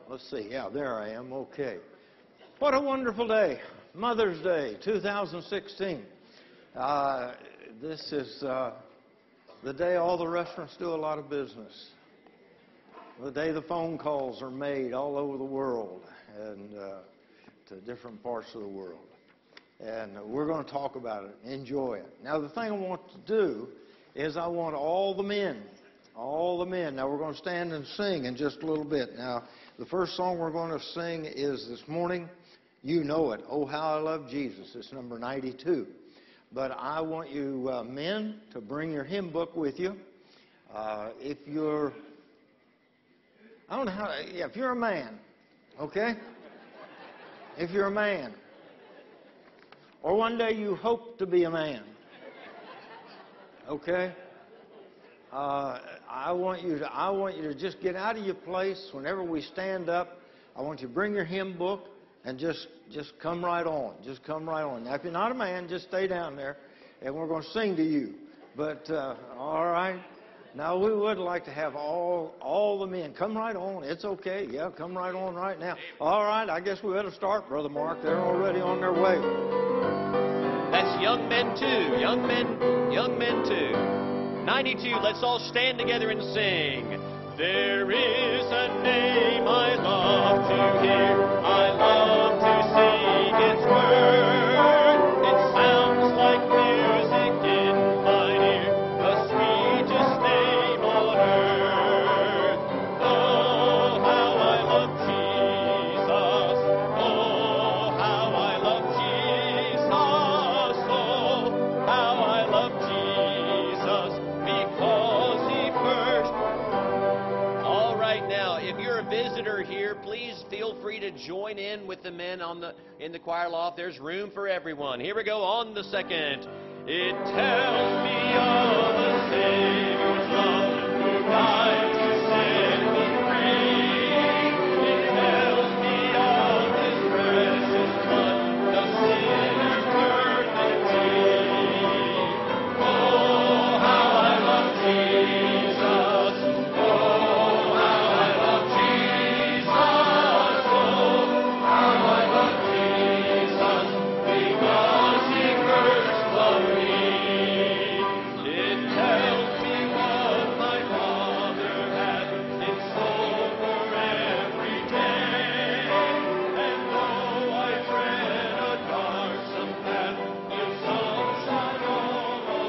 Let's see. Yeah, there I am. Okay. What a wonderful day. Mother's Day, 2016. This is the day all the restaurants do a lot of business. The day the phone calls are made all over the world and to different parts of the world. And we're going to talk about it, enjoy it. Now, the thing I want to do is I want all the men. Now, we're going to stand and sing in just a little bit. Now, the first song we're going to sing is this morning, you know it, Oh, How I Love Jesus. It's number 92. But I want you men to bring your hymn book with you. If you're, I don't know how, yeah, if you're a man, okay? If you're a man. Or one day you hope to be a man. Okay? I want you to just get out of your place whenever we stand up. I want you to bring your hymn book and just come right on. Just come right on. Now, if you're not a man, just stay down there, and we're going to sing to you. But all right. Now, we would like to have all the men come right on. It's okay. Yeah, come right on right now. All right. I guess we better start, Brother Mark. They're already on their way. That's young men too. Young men too. 92, let's all stand together and sing. There is a name I love to hear, I love to sing its word. It sounds like music in my ear, the sweetest name on earth. Oh, how I love Jesus. Oh, how I love Jesus. Oh, how I love Jesus. Because he first. All right, now, if you're a visitor here, please feel free to join in with the men in the choir loft. There's room for everyone. Here we go on the second. It tells me of the Savior's love who died to set me free. It tells me of his precious blood, the sinner's perfect plea. Oh, how I love Jesus. Oh, how I love Jesus. Oh, how I love Jesus. Because he first loved me. It tells me what my Father had in store for every day. And though I tread a darksome path, your sunshine all the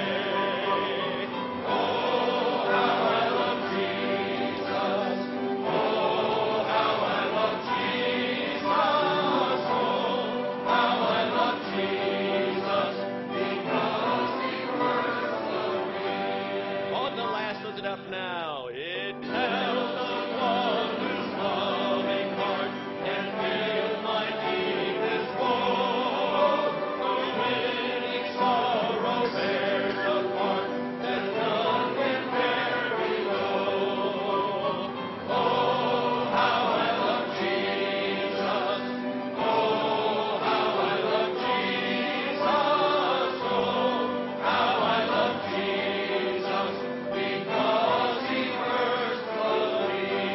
way. Oh, how I love Jesus. Oh, how I love Jesus. Oh, how I love Jesus. Because he first loved me. On the last, lift it up now. It tells of one whose loving heart can feel my deepest woe. Whose winning sorrow bears a part that none can bear below. Oh, how I love Jesus. Oh, how I love Jesus. Oh, how I love Jesus. Because he first loved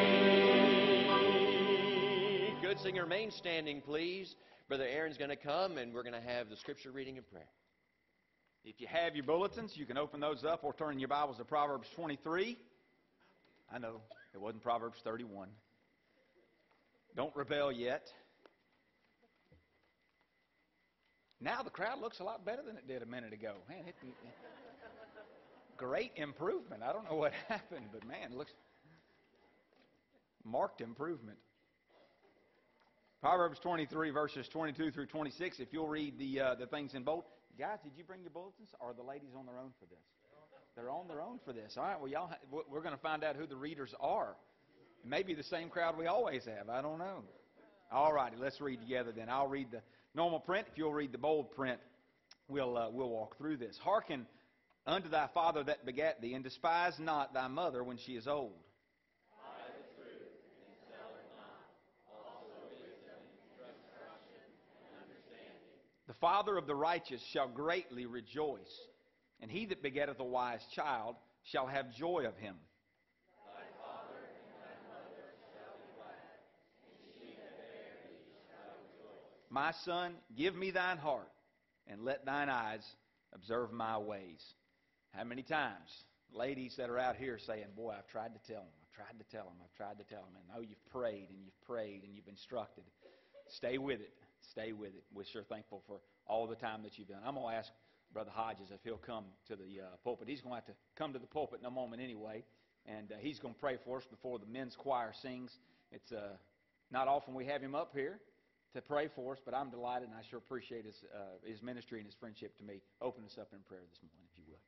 me. Good singer, remain standing, please. Brother Aaron's going to come, and we're going to have the scripture reading and prayer. If you have your bulletins, you can open those up or turn your Bibles to Proverbs 23. I know, it wasn't Proverbs 31. Don't rebel yet. Now the crowd looks a lot better than it did a minute ago. Man, great improvement. I don't know what happened, but man, it looks marked improvement. Proverbs 23, verses 22 through 26. If you'll read the things in bold. Guys, did you bring your bulletins? Or are the ladies on their own for this? They're on their own for this. All right, well, we're going to find out who the readers are. It may be the same crowd we always have. I don't know. All righty, let's read together then. I'll read the normal print. If you'll read the bold print, we'll walk through this. Hearken unto thy father that begat thee, and despise not thy mother when she is old. The father of the righteous shall greatly rejoice, and he that begetteth a wise child shall have joy of him. Thy father and thy mother shall be glad, My son, give me thine heart, and let thine eyes observe my ways. How many times, ladies that are out here saying, boy, I've tried to tell them, I've tried to tell them, I've tried to tell them. And oh, you've prayed and you've prayed and you've instructed. Stay with it. Stay with it. We're sure thankful for all the time that you've done. I'm going to ask Brother Hodges if he'll come to the pulpit. He's going to have to come to the pulpit in a moment anyway. And he's going to pray for us before the men's choir sings. It's not often we have him up here to pray for us, but I'm delighted and I sure appreciate his ministry and his friendship to me. Open us up in prayer this morning, if you will.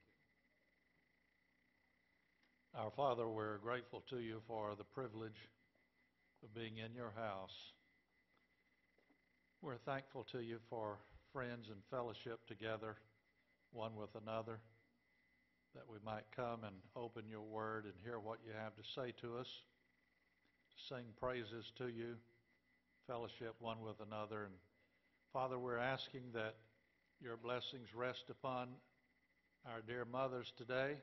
Our Father, we're grateful to you for the privilege of being in your house. We're thankful to you for friends and fellowship together, one with another, that we might come and open your word and hear what you have to say to us, to sing praises to you, fellowship one with another. And Father, we're asking that your blessings rest upon our dear mothers today.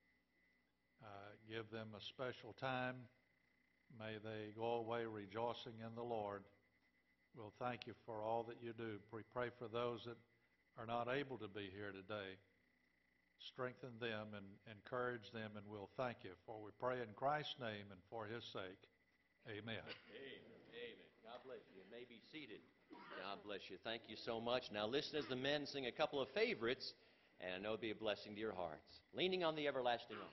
Give them a special time. May they go away rejoicing in the Lord. We'll thank you for all that you do. We pray for those that are not able to be here today. Strengthen them and encourage them, and we'll thank you. For we pray in Christ's name and for his sake. Amen. Amen. God bless you. You may be seated. God bless you. Thank you so much. Now listen as the men sing a couple of favorites, and I know it'll be a blessing to your hearts. Leaning on the everlasting arm.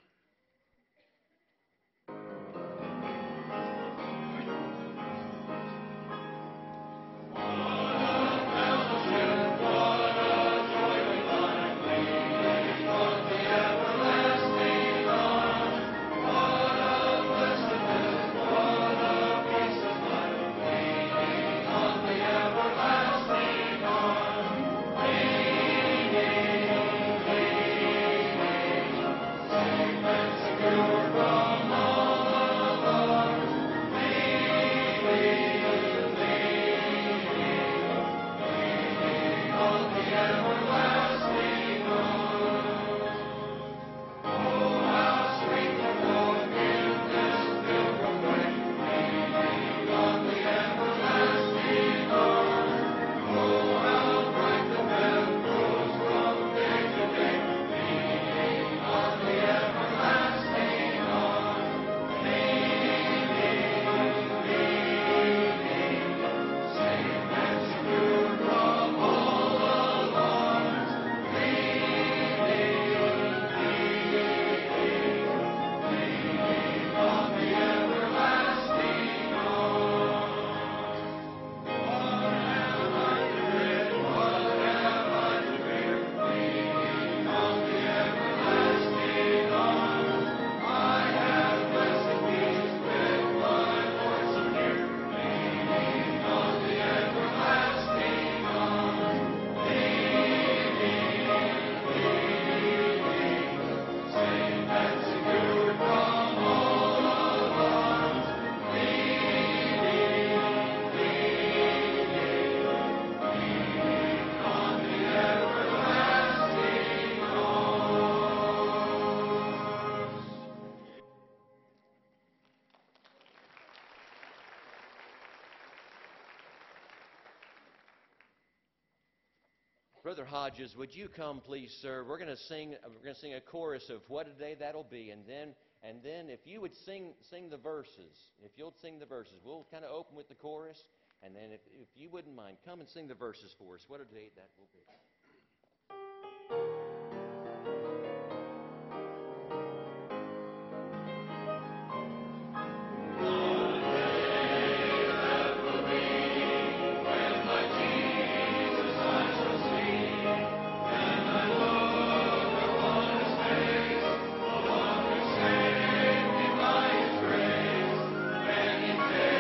Brother Hodges, would you come, please, sir? We're going to sing a chorus of What a Day That'll Be, and then if you would sing the verses, if you'll sing the verses, we'll kind of open with the chorus, and then if you wouldn't mind, come and sing the verses for us. What a day that will be.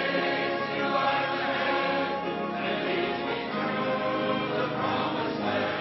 Promised land.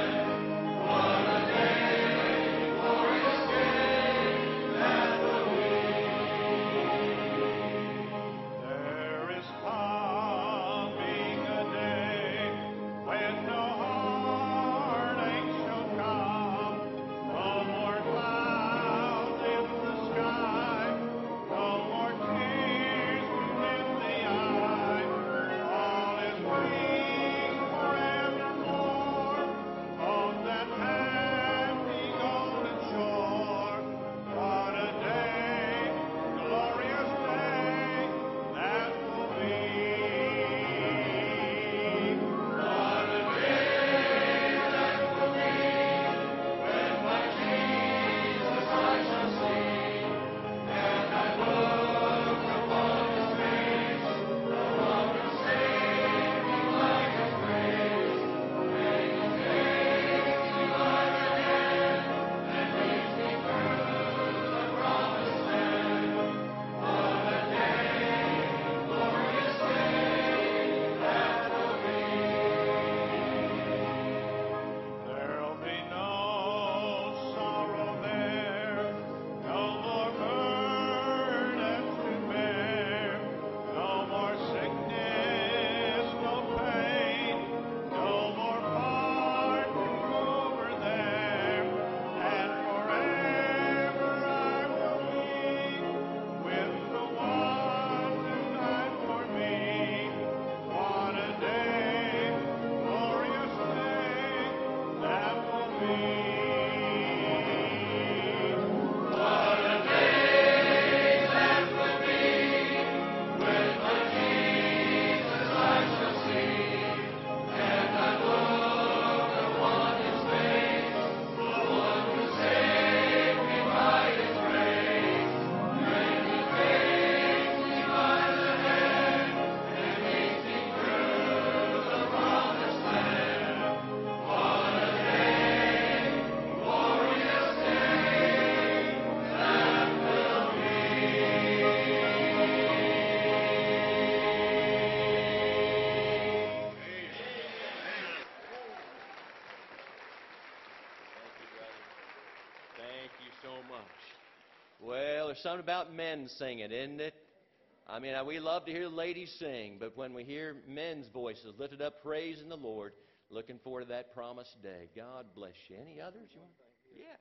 there's something about men singing, isn't it? I mean, we love to hear the ladies sing, but when we hear men's voices lifted up praising the Lord, looking forward to that promised day. God bless you. Any others? You want? Yeah.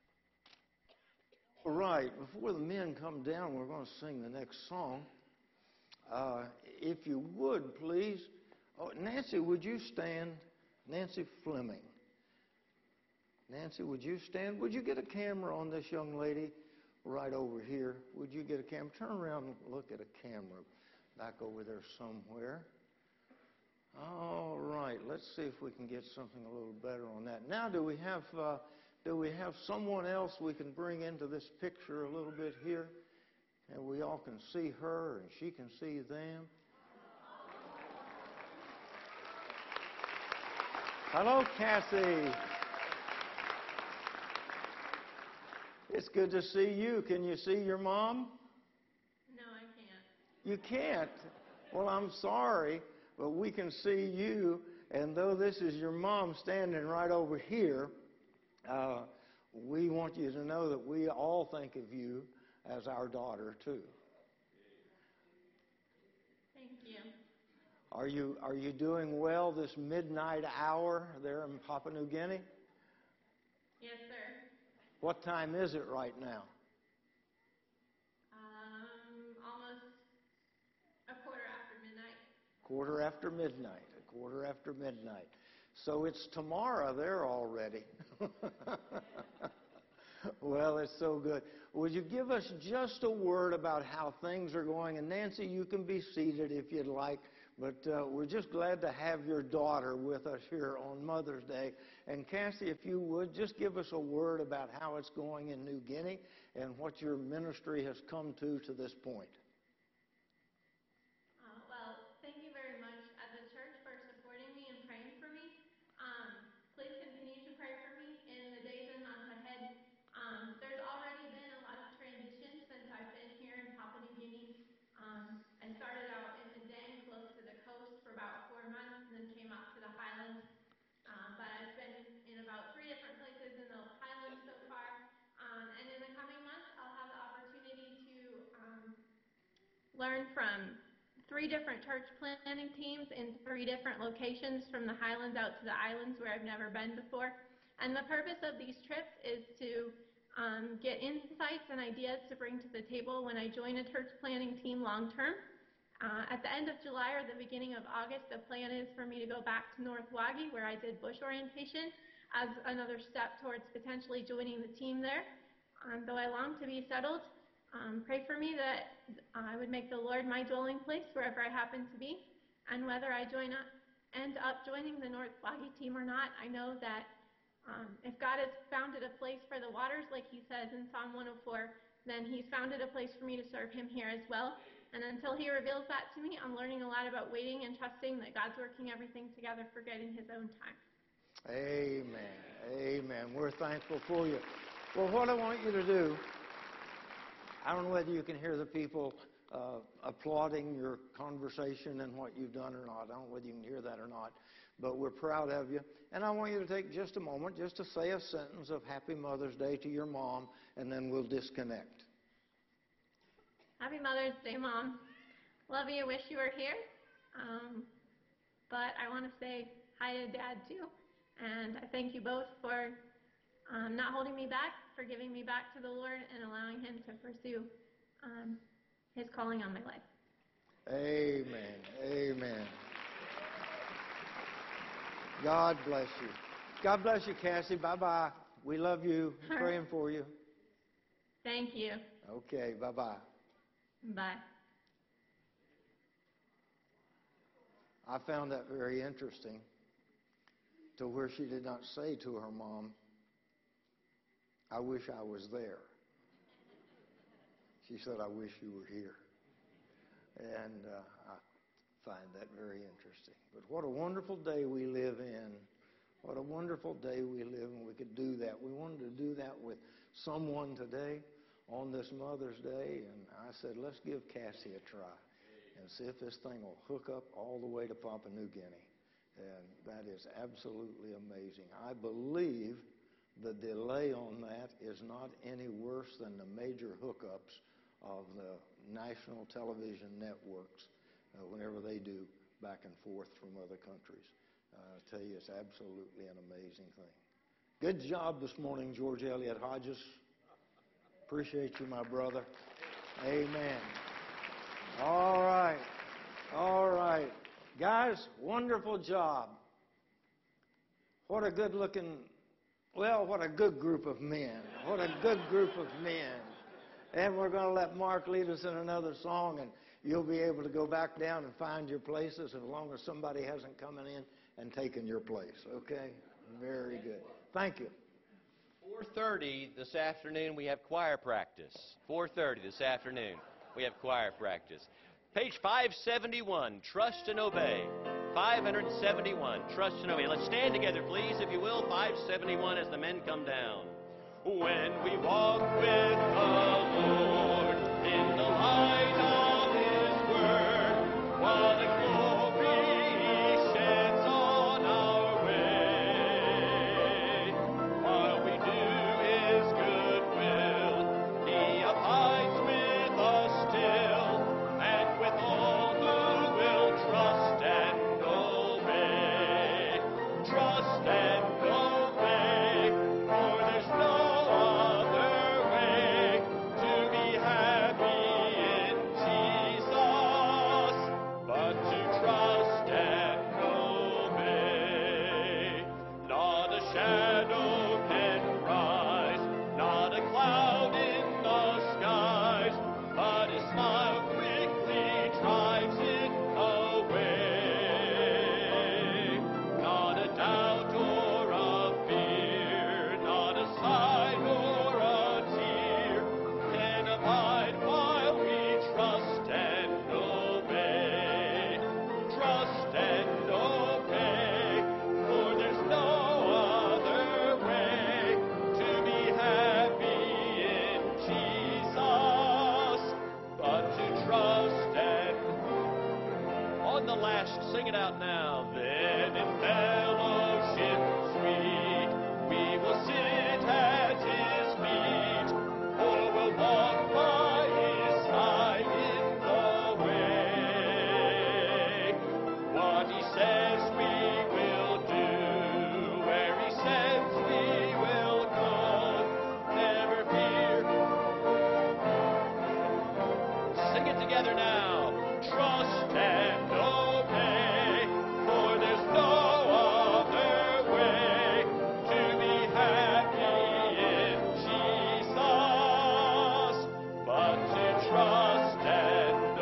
All right, before the men come down, we're going to sing the next song. If you would, please. Oh, Nancy, would you stand? Nancy Fleming. Nancy, would you stand? Would you get a camera on this young lady right over here? Would you get a camera? Turn around and look at a camera back over there somewhere. All right, let's see if we can get something a little better on that. Now, do we have someone else we can bring into this picture a little bit here? And we all can see her and she can see them. Hello, Cassie. It's good to see you. Can you see your mom? No, I can't. You can't? Well, I'm sorry, but we can see you. And though this is your mom standing right over here, we want you to know that we all think of you as our daughter, too. Thank you. Are you doing well this midnight hour there in Papua New Guinea? Yes, sir. What time is it right now? Almost a quarter after midnight. Quarter after midnight. A quarter after midnight. So it's tomorrow there already. Well, it's so good. Would you give us just a word about how things are going? And Nancy, you can be seated if you'd like. But we're just glad to have your daughter with us here on Mother's Day. And Cassie, if you would, just give us a word about how it's going in New Guinea and what your ministry has come to this point. Well, thank you very much at the church for supporting me and praying for me. Please continue to pray for me in the days and months ahead. There's already been a lot of transition since I've been here in Papua New Guinea. I started out in Madang, close to the coast, for about 4 months, and then came up to the highlands. But I've been in about 3 different places in the highlands so far. And in the coming months, I'll have the opportunity to learn from 3 different church planning teams in 3 different locations, from the highlands out to the islands where I've never been before. And the purpose of these trips is to get insights and ideas to bring to the table when I join a church planning team long term. At the end of July or the beginning of August, the plan is for me to go back to North Wagi, where I did bush orientation, as another step towards potentially joining the team there. Though I long to be settled, pray for me that I would make the Lord my dwelling place wherever I happen to be. And whether I end up joining the North Wagi team or not, I know that if God has founded a place for the waters, like he says in Psalm 104, then he's founded a place for me to serve him here as well. And until he reveals that to me, I'm learning a lot about waiting and trusting that God's working everything together for good in his own time. Amen. Amen. We're thankful for you. Well, what I want you to do, I don't know whether you can hear the people applauding your conversation and what you've done or not. I don't know whether you can hear that or not. But we're proud of you. And I want you to take just a moment just to say a sentence of Happy Mother's Day to your mom, and then we'll disconnect. Happy Mother's Day, Mom. Love you. Wish you were here. But I want to say hi to Dad, too. And I thank you both for not holding me back, for giving me back to the Lord, and allowing him to pursue his calling on my life. Amen. Amen. God bless you. God bless you, Cassie. Bye-bye. We love you. We're praying for you. Thank you. Okay, bye-bye. Bye. I found that very interesting, to where she did not say to her mom, I wish I was there. She said, I wish you were here. And I find that very interesting. But what a wonderful day we live in. What a wonderful day we live in. We could do that. We wanted to do that with someone today on this Mother's Day. And I said, let's give Cassie a try and see if this thing will hook up all the way to Papua New Guinea. And that is absolutely amazing. I believe the delay on that is not any worse than the major hookups of the national television networks whenever they do back and forth from other countries. I tell you, it's absolutely an amazing thing. Good job this morning, George Elliott Hodges. Appreciate you, my brother. Amen. All right. All right. Guys, wonderful job. What a good-looking, well, what a good group of men. What a good group of men. And we're going to let Mark lead us in another song, and you'll be able to go back down and find your places as long as somebody hasn't come in and taken your place, okay? Very good. Thank you. 4:30 this afternoon, we have choir practice. 4:30 this afternoon, we have choir practice. Page 571, Trust and Obey. 571, Trust and Obey. Let's stand together, please, if you will. 571 as the men come down. When we walk with the Lord in the light of His Word, while the glory He sheds on our way, while we do His good will, He abides with us still, and with all who will trust and obey. Trust and obey, for there's no other way to be happy in Jesus but to trust and obey. Not a shadow can rise, not a cloud in the skies, but His smile quickly drives it away. Not a doubt or a fear, not a sigh nor a tear can abide while we trust and obey. Trust and obey, for there's no other way to be happy in Jesus but to trust and on the last, sing it out now. Then in fellowship sweet, we will sit at His feet, or we'll walk by His side in the way. What He says we will do, where He says we will go. Never fear. Sing it together now. Trust and obey, for there's no other way to be happy in Jesus but to trust and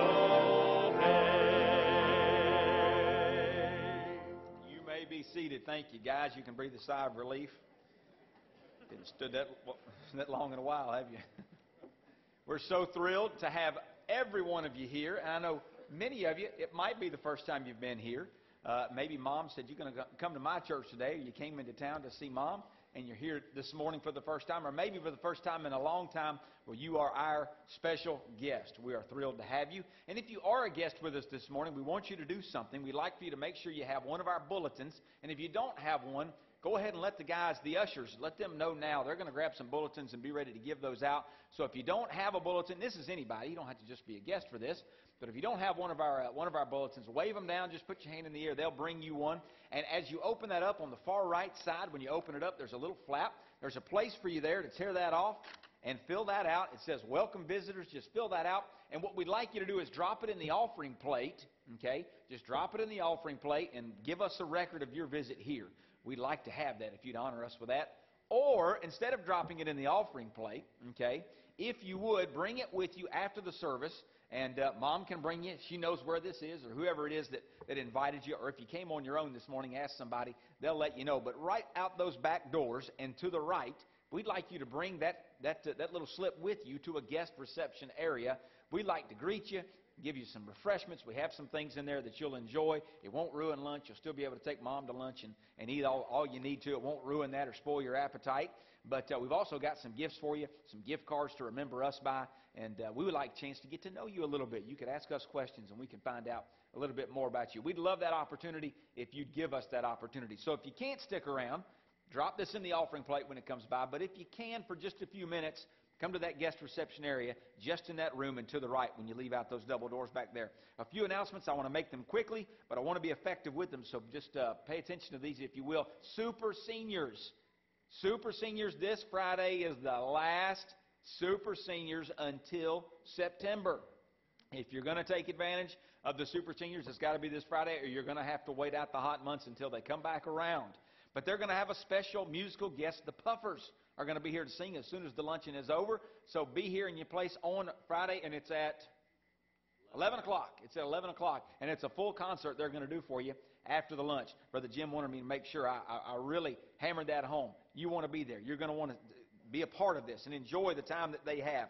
obey. You may be seated. Thank you, guys. You can breathe a sigh of relief. Didn't stood that long in a while, have you? We're so thrilled to have every one of you here. And I know many of you, it might be the first time you've been here. Maybe Mom said, you're going to come to my church today, or you came into town to see Mom, and you're here this morning for the first time, or maybe for the first time in a long time, well, you are our special guest. We are thrilled to have you. And if you are a guest with us this morning, we want you to do something. We'd like for you to make sure you have one of our bulletins. And if you don't have one, go ahead and let the guys, the ushers, let them know now. They're going to grab some bulletins and be ready to give those out. So if you don't have a bulletin, this is anybody. You don't have to just be a guest for this. But if you don't have one of our bulletins, wave them down. Just put your hand in the air. They'll bring you one. And as you open that up on the far right side, when you open it up, there's a little flap. There's a place for you there to tear that off and fill that out. It says, welcome visitors. Just fill that out. And what we'd like you to do is drop it in the offering plate, okay? Just drop it in the offering plate and give us a record of your visit here. We'd like to have that if you'd honor us with that. Or instead of dropping it in the offering plate, okay, if you would, bring it with you after the service. And Mom can bring you. She knows where this is, or whoever it is that invited you. Or if you came on your own this morning, ask somebody. They'll let you know. But right out those back doors and to the right, we'd like you to bring that little slip with you to a guest reception area. We'd like to greet you, give you some refreshments. We have some things in there that you'll enjoy. It won't ruin lunch. You'll still be able to take Mom to lunch and eat all you need to. It won't ruin that or spoil your appetite. But we've also got some gifts for you, some gift cards to remember us by. And we would like a chance to get to know you a little bit. You could ask us questions, and we can find out a little bit more about you. We'd love that opportunity if you'd give us that opportunity. So if you can't stick around, drop this in the offering plate when it comes by. But if you can, for just a few minutes, come to that guest reception area just in that room and to the right when you leave out those double doors back there. A few announcements. I want to make them quickly, but I want to be effective with them, so just pay attention to these if you will. Super Seniors. Super Seniors, this Friday is the last Super Seniors until September. If you're going to take advantage of the Super Seniors, it's got to be this Friday, or you're going to have to wait out the hot months until they come back around. But they're going to have a special musical guest. The Puffers are going to be here to sing as soon as the luncheon is over. So be here in your place on Friday, and it's at 11 o'clock. It's at 11 o'clock, and it's a full concert they're going to do for you after the lunch. Brother Jim wanted me to make sure I really hammered that home. You want to be there. You're going to want to be a part of this and enjoy the time that they have.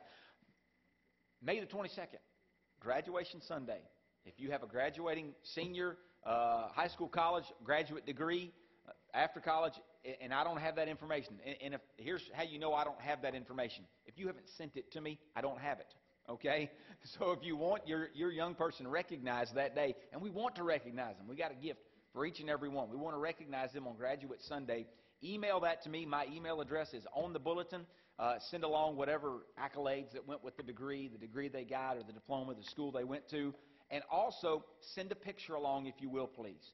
May the 22nd, Graduation Sunday. If you have a graduating senior, high school, college, graduate degree, after college, and I don't have that information, and here's how you know I don't have that information. If you haven't sent it to me, I don't have it. Okay? So if you want your young person recognized that day, and we want to recognize them. We got a gift for each and every one. We want to recognize them on Graduate Sunday. Email that to me. My email address is on the bulletin. Send along whatever accolades that went with the degree they got, or the diploma, the school they went to. And also, send a picture along, if you will, please.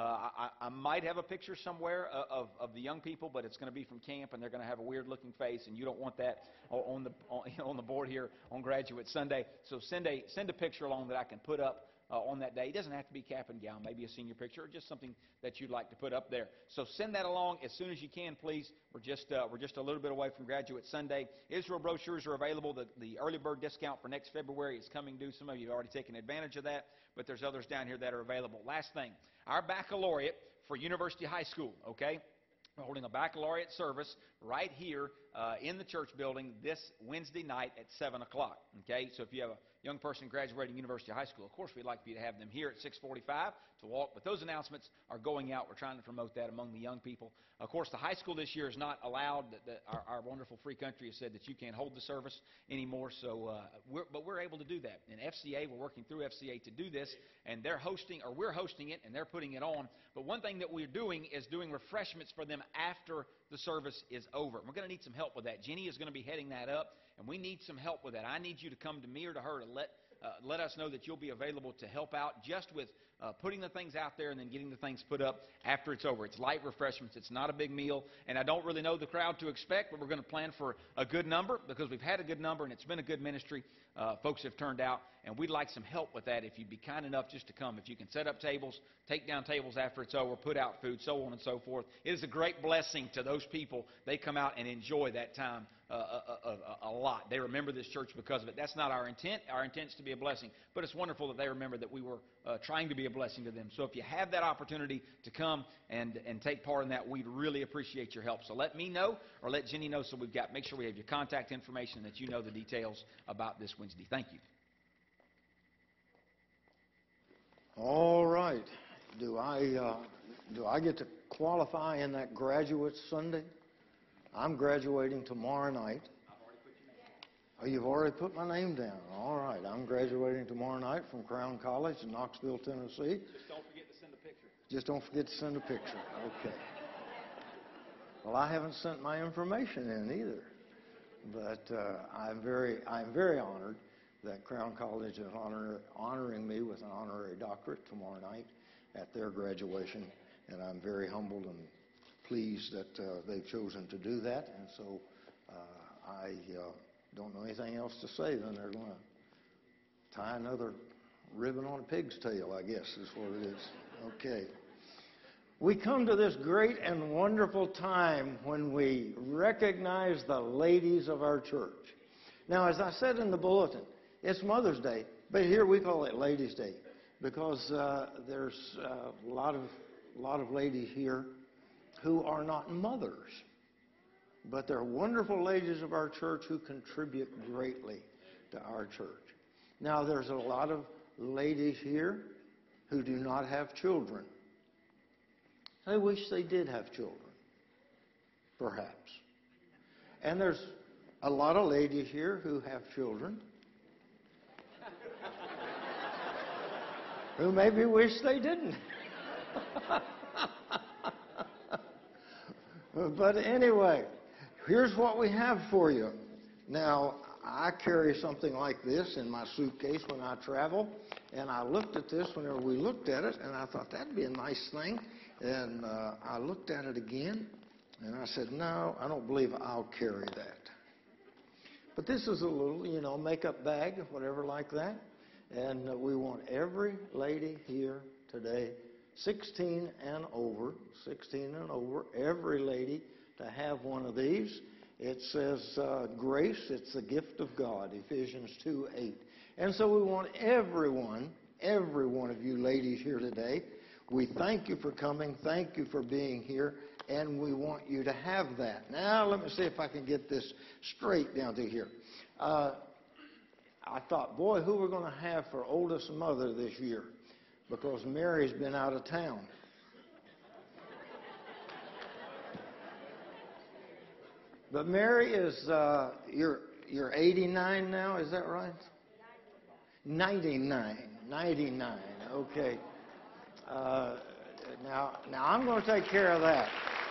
I might have a picture somewhere of the young people, but it's going to be from camp, and they're going to have a weird-looking face, and you don't want that on the board here on Graduate Sunday. So send a picture along that I can put up on that day. It doesn't have to be cap and gown, maybe a senior picture, or just something that you'd like to put up there. So send that along as soon as you can, please. We're just a little bit away from Graduate Sunday. Israel brochures are available. The early bird discount for next February is coming due. Some of you have already taken advantage of that, but there's others down here that are available. Last thing, our baccalaureate for University High School, okay? We're holding a baccalaureate service right here in the church building this Wednesday night at 7 o'clock, okay? So if you have a young person graduating University High School, of course we'd like for you to have them here at 6:45 to walk, but those announcements are going out. We're trying to promote that among the young people. Of course, the high school this year is not allowed. Our wonderful free country has said that you can't hold the service anymore, so but we're able to do that. And FCA, we're working through FCA to do this, and we're hosting it, and they're putting it on. But one thing that we're doing is doing refreshments for them after the service is over. We're going to need some help with that. Jenny is going to be heading that up, and we need some help with that. I need you to come to me or to her to let us know that you'll be available to help out just with putting the things out there and then getting the things put up after it's over. It's light refreshments. It's not a big meal, and I don't really know the crowd to expect, but we're going to plan for a good number because we've had a good number, and it's been a good ministry. Folks have turned out, and we'd like some help with that if you'd be kind enough just to come. If you can set up tables, take down tables after it's over, put out food, so on and so forth. It is a great blessing to those people. They come out and enjoy that time a lot. They remember this church because of it. That's not our intent. Our intent is to be a blessing, but it's wonderful that they remember that we were trying to be a blessing to them. So if you have that opportunity to come and take part in that, we'd really appreciate your help. So let me know or let Jenny know so make sure we have your contact information and that you know the details about this Wednesday. Thank you. All right. Do I get to qualify in that Graduate Sunday? I'm graduating tomorrow night. Oh, you've already put my name down. All right. I'm graduating tomorrow night from Crown College in Knoxville, Tennessee. Just don't forget to send a picture. Just don't forget to send a picture. Okay. Well, I haven't sent my information in either. But I'm very honored that Crown College is honoring me with an honorary doctorate tomorrow night at their graduation. And I'm very humbled and pleased that they've chosen to do that. And so I don't know anything else to say. Then they're going to tie another ribbon on a pig's tail, I guess is what it is. Okay. We come to this great and wonderful time when we recognize the ladies of our church. Now, as I said in the bulletin, it's Mother's Day, but here we call it Ladies' Day because there's a lot of ladies here who are not mothers, but they're wonderful ladies of our church who contribute greatly to our church. Now, there's a lot of ladies here who do not have children. I wish they did have children, perhaps. And there's a lot of ladies here who have children who maybe wish they didn't. But anyway, here's what we have for you. Now, I carry something like this in my suitcase when I travel, and I looked at this whenever we looked at it, and I thought that'd be a nice thing. And I looked at it again, and I said, no, I don't believe I'll carry that. But this is a little, makeup bag, whatever like that. And we want every lady here today, 16 and over, every lady to have one of these. It says grace, it's the gift of God, Ephesians 2:8. And so we want every one of you ladies here today. We thank you for coming, thank you for being here, and we want you to have that. Now, let me see if I can get this straight down to here. I thought, boy, who we're going to have for oldest mother this year, because Mary's been out of town. But Mary is, you're 89 now, is that right? 99, okay. Now I'm going to take care of that.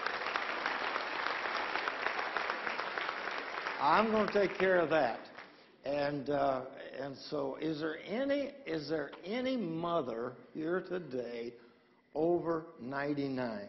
I'm going to take care of that. And so is there any mother here today over 99?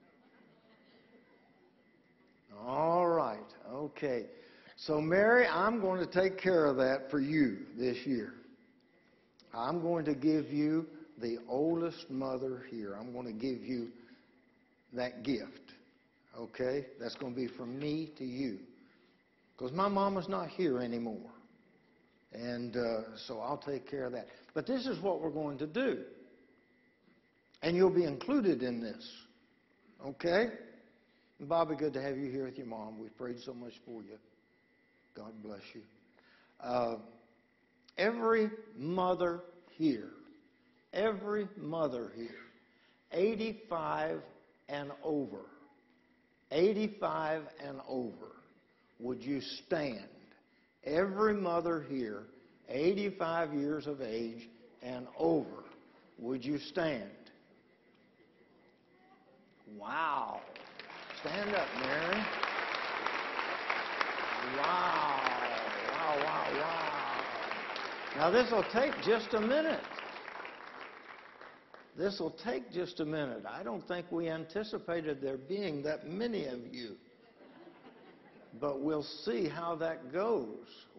All right, okay. So Mary, I'm going to take care of that for you this year. I'm going to give you the oldest mother here. I'm going to give you that gift, okay? That's going to be from me to you. Because my mama's not here anymore. And so I'll take care of that. But this is what we're going to do. And you'll be included in this, okay? And Bobby, good to have you here with your mom. We've prayed so much for you. God bless you. Every mother here, 85 and over, would you stand? Every mother here, 85 years of age and over, would you stand? Wow. Stand up, Mary. Wow. Now, this will take just a minute. I don't think we anticipated there being that many of you. But we'll see how that goes.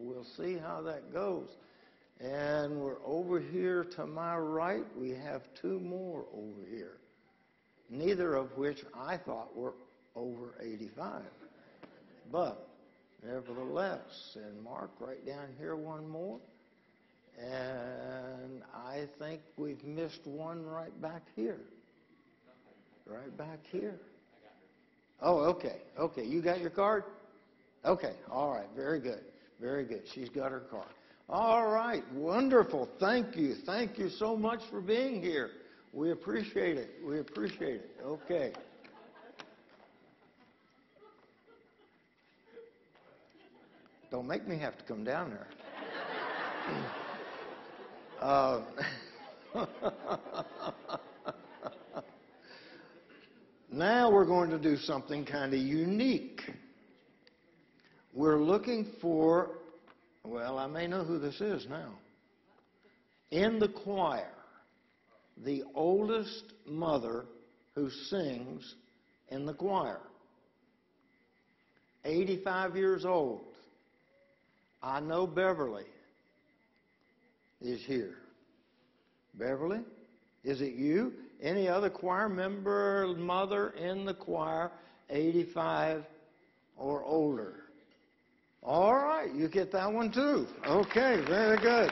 And we're over here to my right. We have two more over here, neither of which I thought were over 85. But nevertheless, and Mark, right down here one more. And I think we've missed one right back here. Oh, okay. You got your card? Okay, all right, very good. She's got her card. All right, wonderful. Thank you so much for being here. We appreciate it. Okay. Don't make me have to come down there. Now we're going to do something kind of unique. We're looking for, well, I may know who this is now. In the choir, the oldest mother who sings in the choir. 85 years old. I know Beverly is here. Beverly, is it you? Any other choir member, mother in the choir, 85 or older? All right, you get that one too. Okay, very good.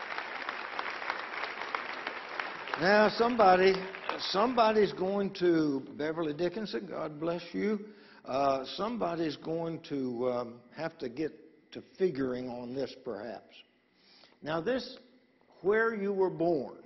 Now somebody's going to, Beverly Dickinson, God bless you. Somebody's going to have to get to figuring on this perhaps. Now this, where you were born,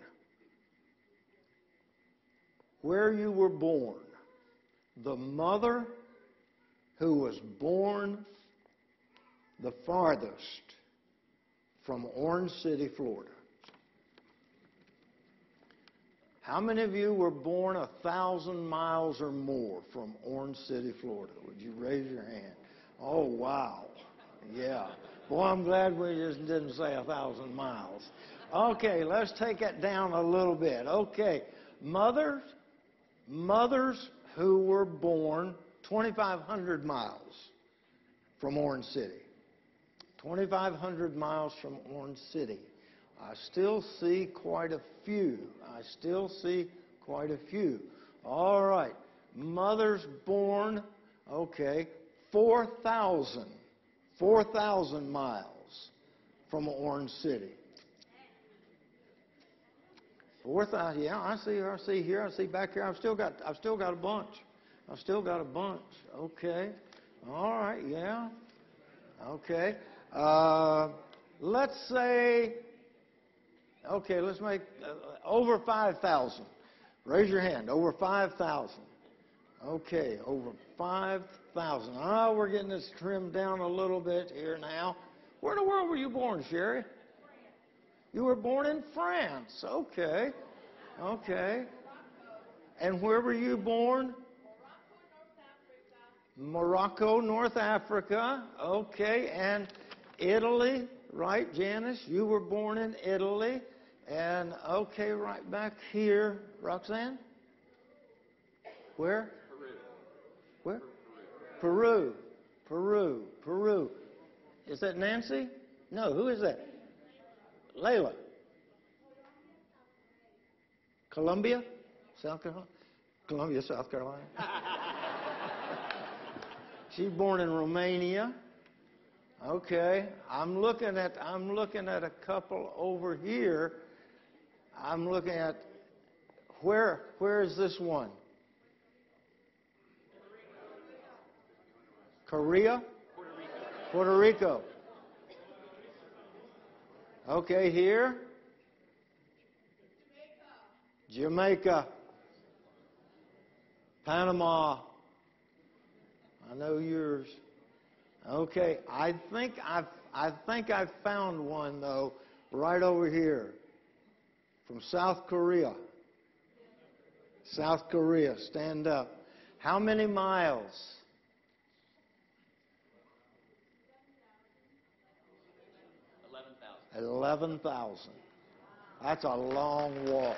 the mother who was born the farthest from Orange City, Florida. How many of you were born 1,000 miles or more from Orange City, Florida? Would you raise your hand? Oh, wow. Yeah. Boy, I'm glad we just didn't say 1,000 miles. Okay, let's take it down a little bit. Okay, mothers who were born 2,500 miles from Orange City. 2,500 miles from Orange City. I still see quite a few. All right. Mothers born, 4,000 miles from Orange City. 4,000, yeah, I see here, I see back here. I've still got a bunch. Okay. All right, yeah. Okay. Let's say, let's make over 5,000. Raise your hand. Over 5,000. Okay, over 5,000. Oh, we're getting this trimmed down a little bit here now. Where in the world were you born, Sherry? You were born in France. Okay. And where were you born? Morocco, North Africa. Okay. And Italy, right, Janice? You were born in Italy. And, right back here. Roxanne? Where? Where? Peru. Is that Nancy? No, who is that? Layla. Columbia, South Carolina. She's born in Romania. Okay, I'm looking at a couple over here. I'm looking at where is this one? Korea? Puerto Rico. Okay, here. Jamaica. Panama. I know yours. Okay, I think I've found one though, right over here. From South Korea. South Korea, stand up. How many miles? 11,000. That's a long walk.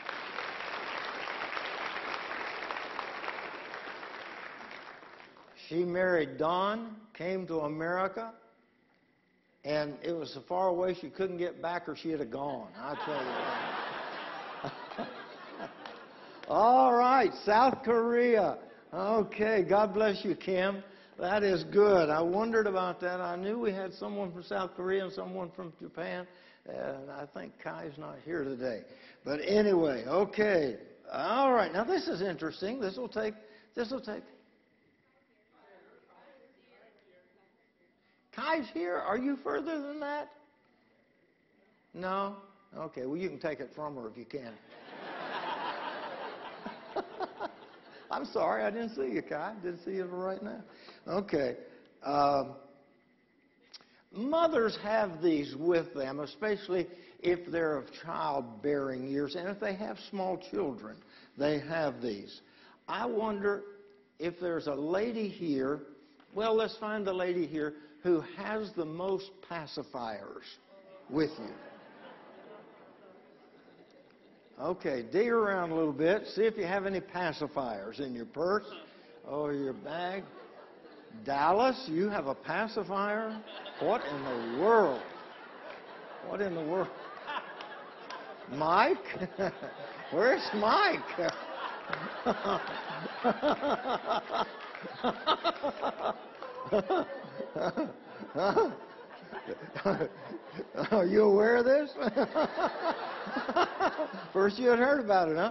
She married Don, came to America, and it was so far away she couldn't get back or she'd have gone. I tell you that. All right, South Korea. Okay, God bless you, Kim. That is good. I wondered about that. I knew we had someone from South Korea and someone from Japan, and I think Kai's not here today. But anyway, okay. All right. Now this is interesting. This will take. Kai's here. Are you further than that? No? Okay. Well, you can take it from her if you can. I'm sorry, I didn't see you, Kai. Didn't see you right now. Okay. Mothers have these with them, especially if they're of childbearing years, and if they have small children, they have these. I wonder if there's a lady here. Well, let's find the lady here who has the most pacifiers with you. Okay, dig around a little bit. See if you have any pacifiers in your purse or your bag. Dallas, you have a pacifier? What in the world? What in the world? Mike? Where's Mike? Are you aware of this? First you had heard about it,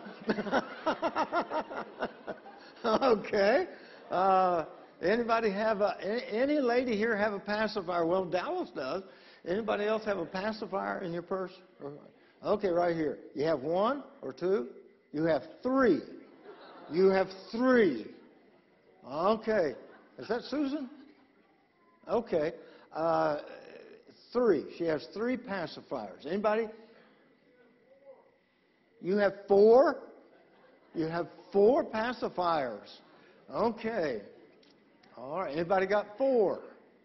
huh? Okay. Anybody have any lady here have a pacifier? Well, Dallas does. Anybody else have a pacifier in your purse? Okay, right here. You have one or two? You have three. You have three. Okay. Is that Susan? Okay. Three. She has three pacifiers. Anybody? You have four? You have 4 pacifiers. Okay. All right. Anybody got 4?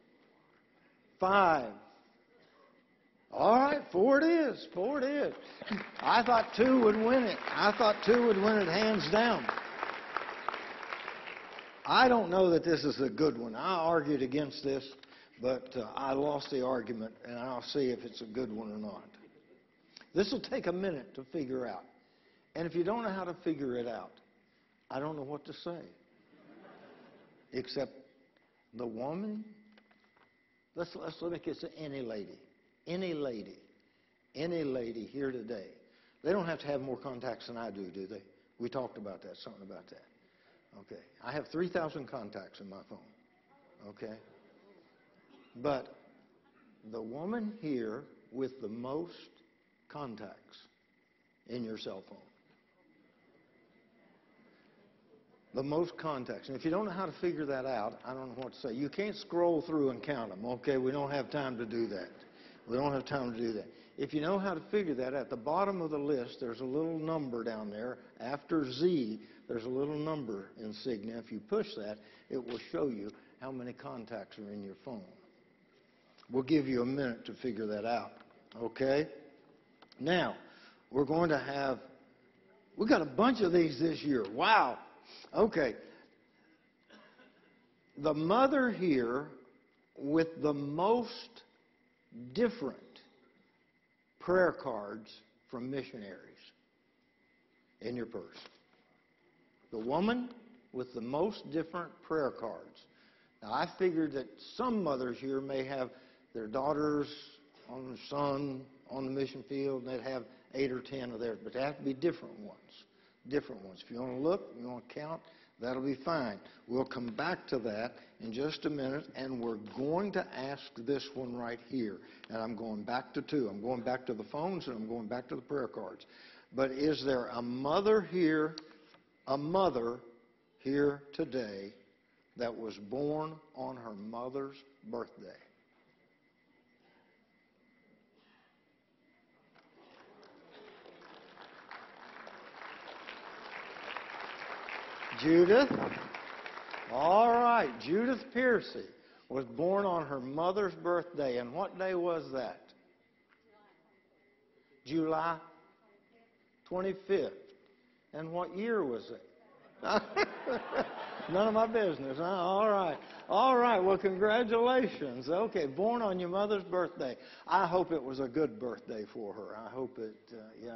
5. All right, 4 it is. 4 it is. I thought 2 would win it. I thought 2 would win it hands down. I don't know that this is a good one. I argued against this, but I lost the argument, and I'll see if it's a good one or not. This will take a minute to figure out. And if you don't know how to figure it out, I don't know what to say. Except the woman, let's make it any lady. Any lady here today. They don't have to have more contacts than I do they? We talked about that, something about that. Okay. I have 3,000 contacts in my phone. Okay. But the woman here with the most contacts in your cell phone. The most contacts. And if you don't know how to figure that out, I don't know what to say. You can't scroll through and count them. Okay. We don't have time to do that. We don't have time to do that. If you know how to figure that, at the bottom of the list, there's a little number down there. After Z, there's a little number insignia. If you push that, it will show you how many contacts are in your phone. We'll give you a minute to figure that out. Okay? Now, we're going to have, we've got a bunch of these this year. Wow. Okay. The mother here with the most different prayer cards from missionaries in your purse. The woman with the most different prayer cards. Now, I figured that some mothers here may have their daughters on the son on the mission field, and they'd have 8 or 10 of theirs, but they have to be different ones. Different ones. If you want to look, you want to count, that'll be fine. We'll come back to that in just a minute, and we're going to ask this one right here. And I'm going back to 2. I'm going back to the phones, and I'm going back to the prayer cards. But is there a mother here today that was born on her mother's birthday? Judith? All right, Judith Piercy was born on her mother's birthday. And what day was that? July 25th. And what year was it? None of my business, huh? All right. All right, well, congratulations. Okay, born on your mother's birthday. I hope it was a good birthday for her. I hope it, yeah.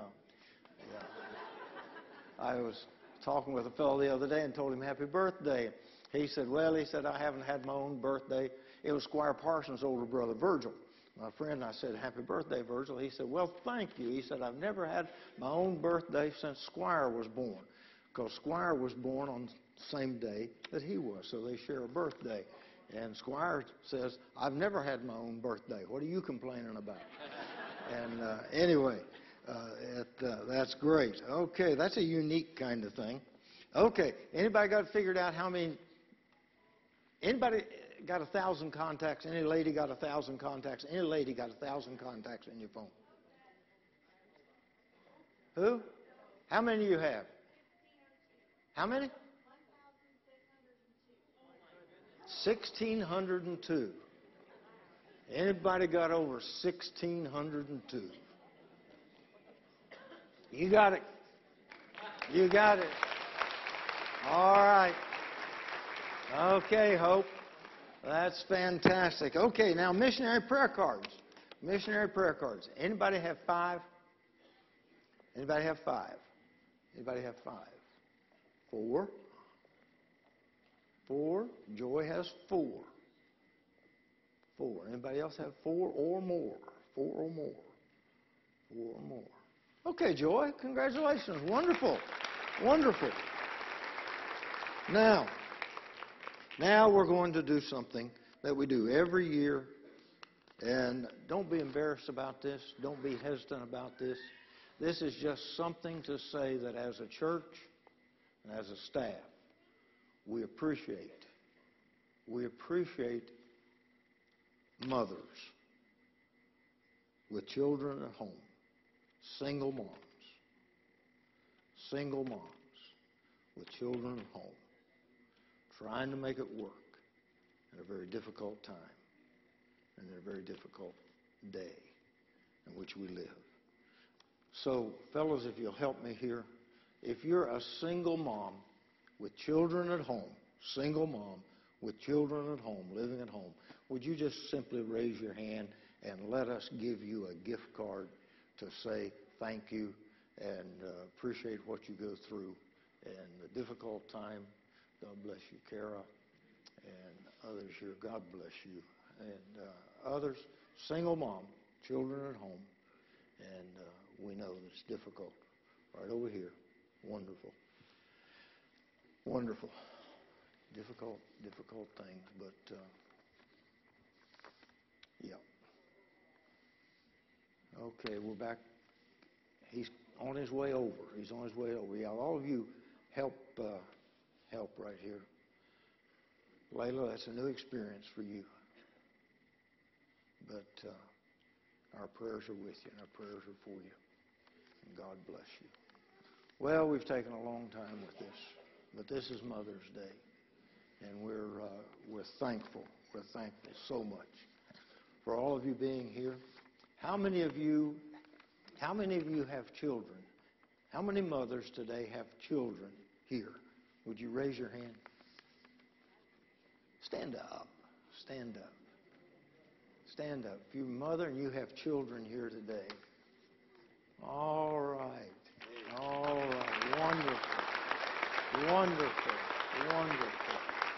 I was talking with a fellow the other day and told him happy birthday. He said, well, I haven't had my own birthday. It was Squire Parsons' older brother, Virgil. My friend, I said, happy birthday, Virgil. He said, well, thank you. He said, I've never had my own birthday since Squire was born, because Squire was born on the same day that he was, so they share a birthday. And Squire says, I've never had my own birthday. What are you complaining about? And anyway, that's great. Okay, that's a unique kind of thing. Okay, anybody got figured out how many? Anybody got 1,000 contacts? Any lady got 1,000 contacts? Any lady got 1,000 contacts in your phone? Who? How many do you have? How many? 1,602. Anybody got over 1,602? You got it. You got it. All right. Okay, Hope. That's fantastic. Okay, now missionary prayer cards. Missionary prayer cards. Anybody have 5? Anybody have 5? Anybody have 5? 4? 4. Joy has 4. 4. Anybody else have 4 or more? 4 or more. 4 or more. Okay, Joy, congratulations. Wonderful. Wonderful. Now we're going to do something that we do every year. And don't be embarrassed about this. Don't be hesitant about this. This is just something to say that as a church and as a staff, we appreciate mothers with children at home, single moms, with children at home, trying to make it work in a very difficult time and in a very difficult day in which we live. So, fellows, if you'll help me here, if you're a single mom with children at home, single mom with children at home, living at home, would you just simply raise your hand and let us give you a gift card to say thank you and appreciate what you go through and the difficult time. God bless you, Kara, and others here. God bless you. And others, single mom, children at home, and we know that it's difficult. Right over here. Wonderful. Wonderful. Difficult things, but yeah. Okay, we're back. He's on his way over. He's on his way over. Yeah, all of you help right here. Layla, that's a new experience for you. But our prayers are with you, and our prayers are for you. And God bless you. Well, we've taken a long time with this, but this is Mother's Day, and we're thankful. We're thankful so much for all of you being here. How many of you have children? How many mothers today have children here? Would you raise your hand? Stand up. Stand up. Stand up. If you're a mother and you have children here today. All right. All right. Wonderful. Wonderful. Wonderful.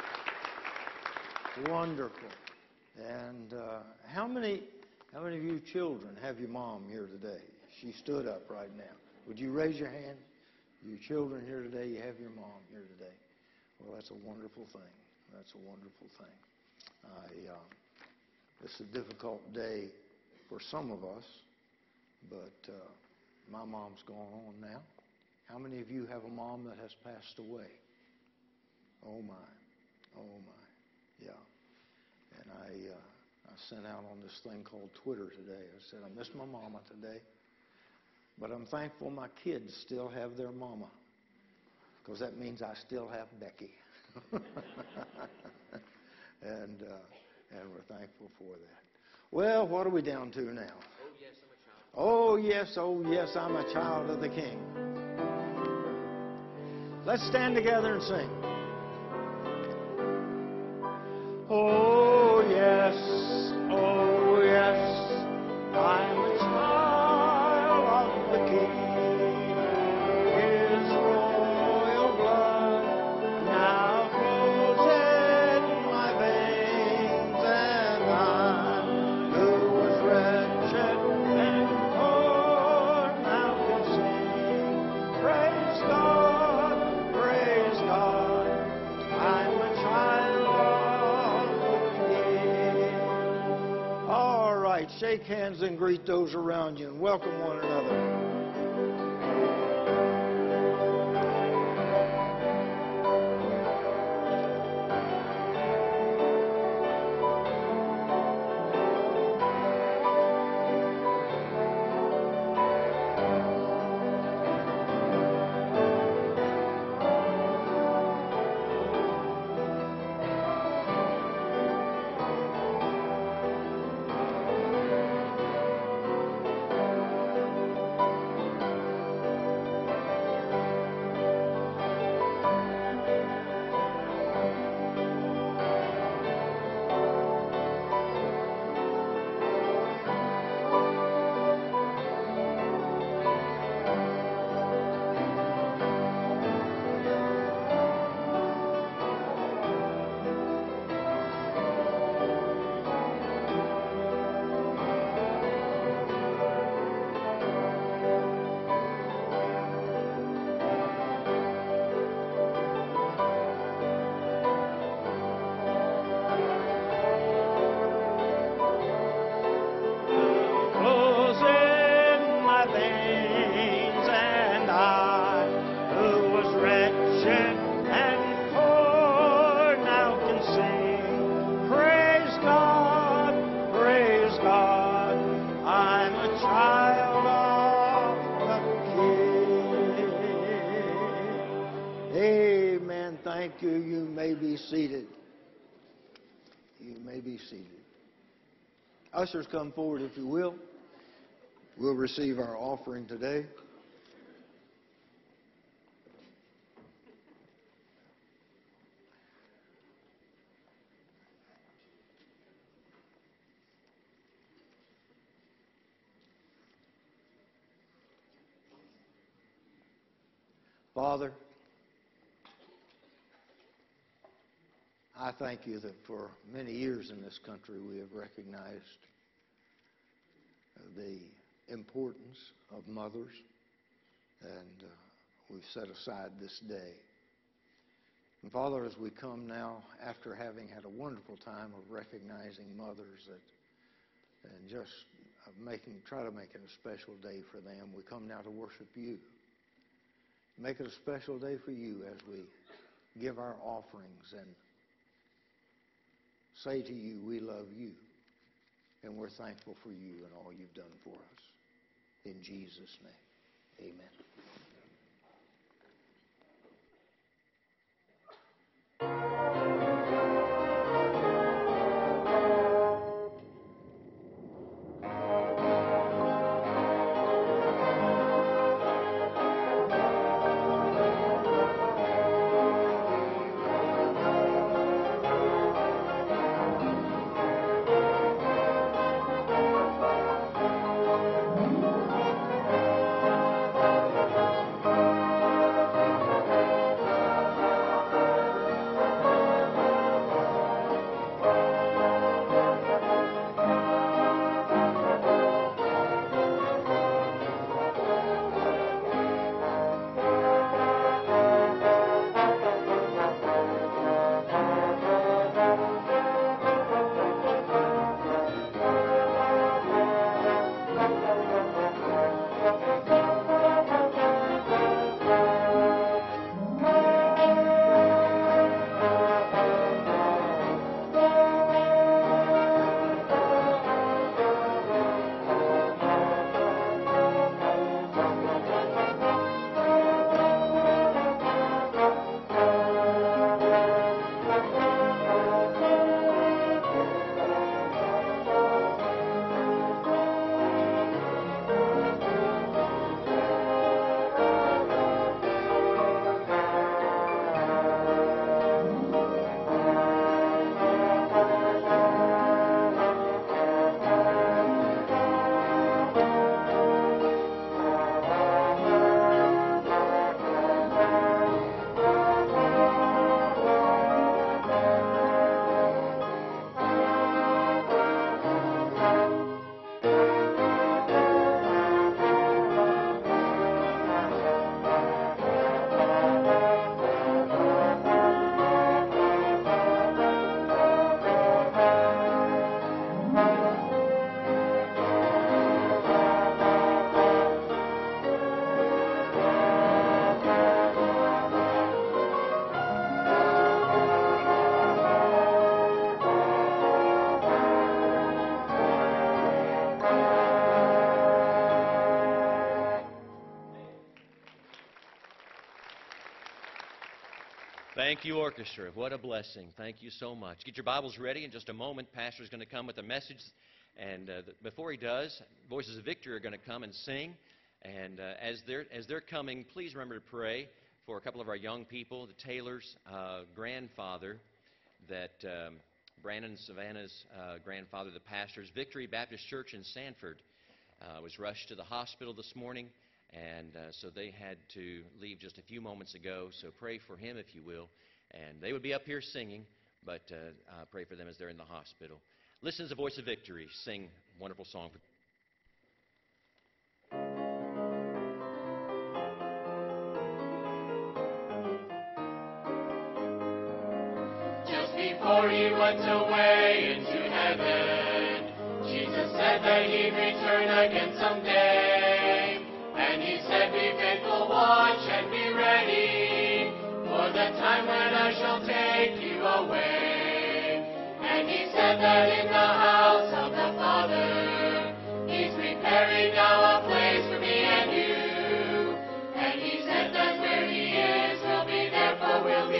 Wonderful. And how many of you children have your mom here today? She stood up right now. Would you raise your hand? You children here today, you have your mom here today. Well, that's a wonderful thing. That's a wonderful thing. It's a difficult day for some of us, but my mom's gone on now. How many of you have a mom that has passed away? Oh, my. Oh, my. Yeah. And I sent out on this thing called Twitter today. I said, I miss my mama today, but I'm thankful my kids still have their mama, because that means I still have Becky. and we're thankful for that. Well, what are we down to now? Oh, yes, I'm a child of the King. Let's stand together and sing. Oh, yes, I'm a child of the King. His royal blood now flows in my veins, and I, who was wretched and poor, now can sing. Praise God, praise God. I'm a child of the King. All right, shake hands and greet those around you and welcome one another. Hey. Amen. Thank you. You may be seated. You may be seated. Ushers, come forward if you will. We'll receive our offering today. Father, I thank you that for many years in this country we have recognized the importance of mothers, and we've set aside this day. And Father, as we come now, after having had a wonderful time of recognizing mothers and just try to make it a special day for them, we come now to worship you. Make it a special day for you as we give our offerings and say to you, we love you, and we're thankful for you and all you've done for us. In Jesus' name, amen. Thank you, orchestra. What a blessing. Thank you so much. Get your Bibles ready. In just a moment, Pastor's going to come with a message. And before he does, Voices of Victory are going to come and sing. And as they're coming, please remember to pray for a couple of our young people, the Taylor's grandfather, that Brandon and Savannah's grandfather, the pastor's Victory Baptist Church in Sanford, was rushed to the hospital this morning. And so they had to leave just a few moments ago. So pray for him, if you will. And they would be up here singing, but pray for them as they're in the hospital. Listen to the Voice of Victory sing a wonderful song. Just before he went away into heaven, Jesus said that he'd return again someday. And he said, be faithful, watch, and be ready for the time when I shall take you away. And he said that in the house of the Father, he's preparing now a place for me and you. And he said that where he is, we'll be there, for we'll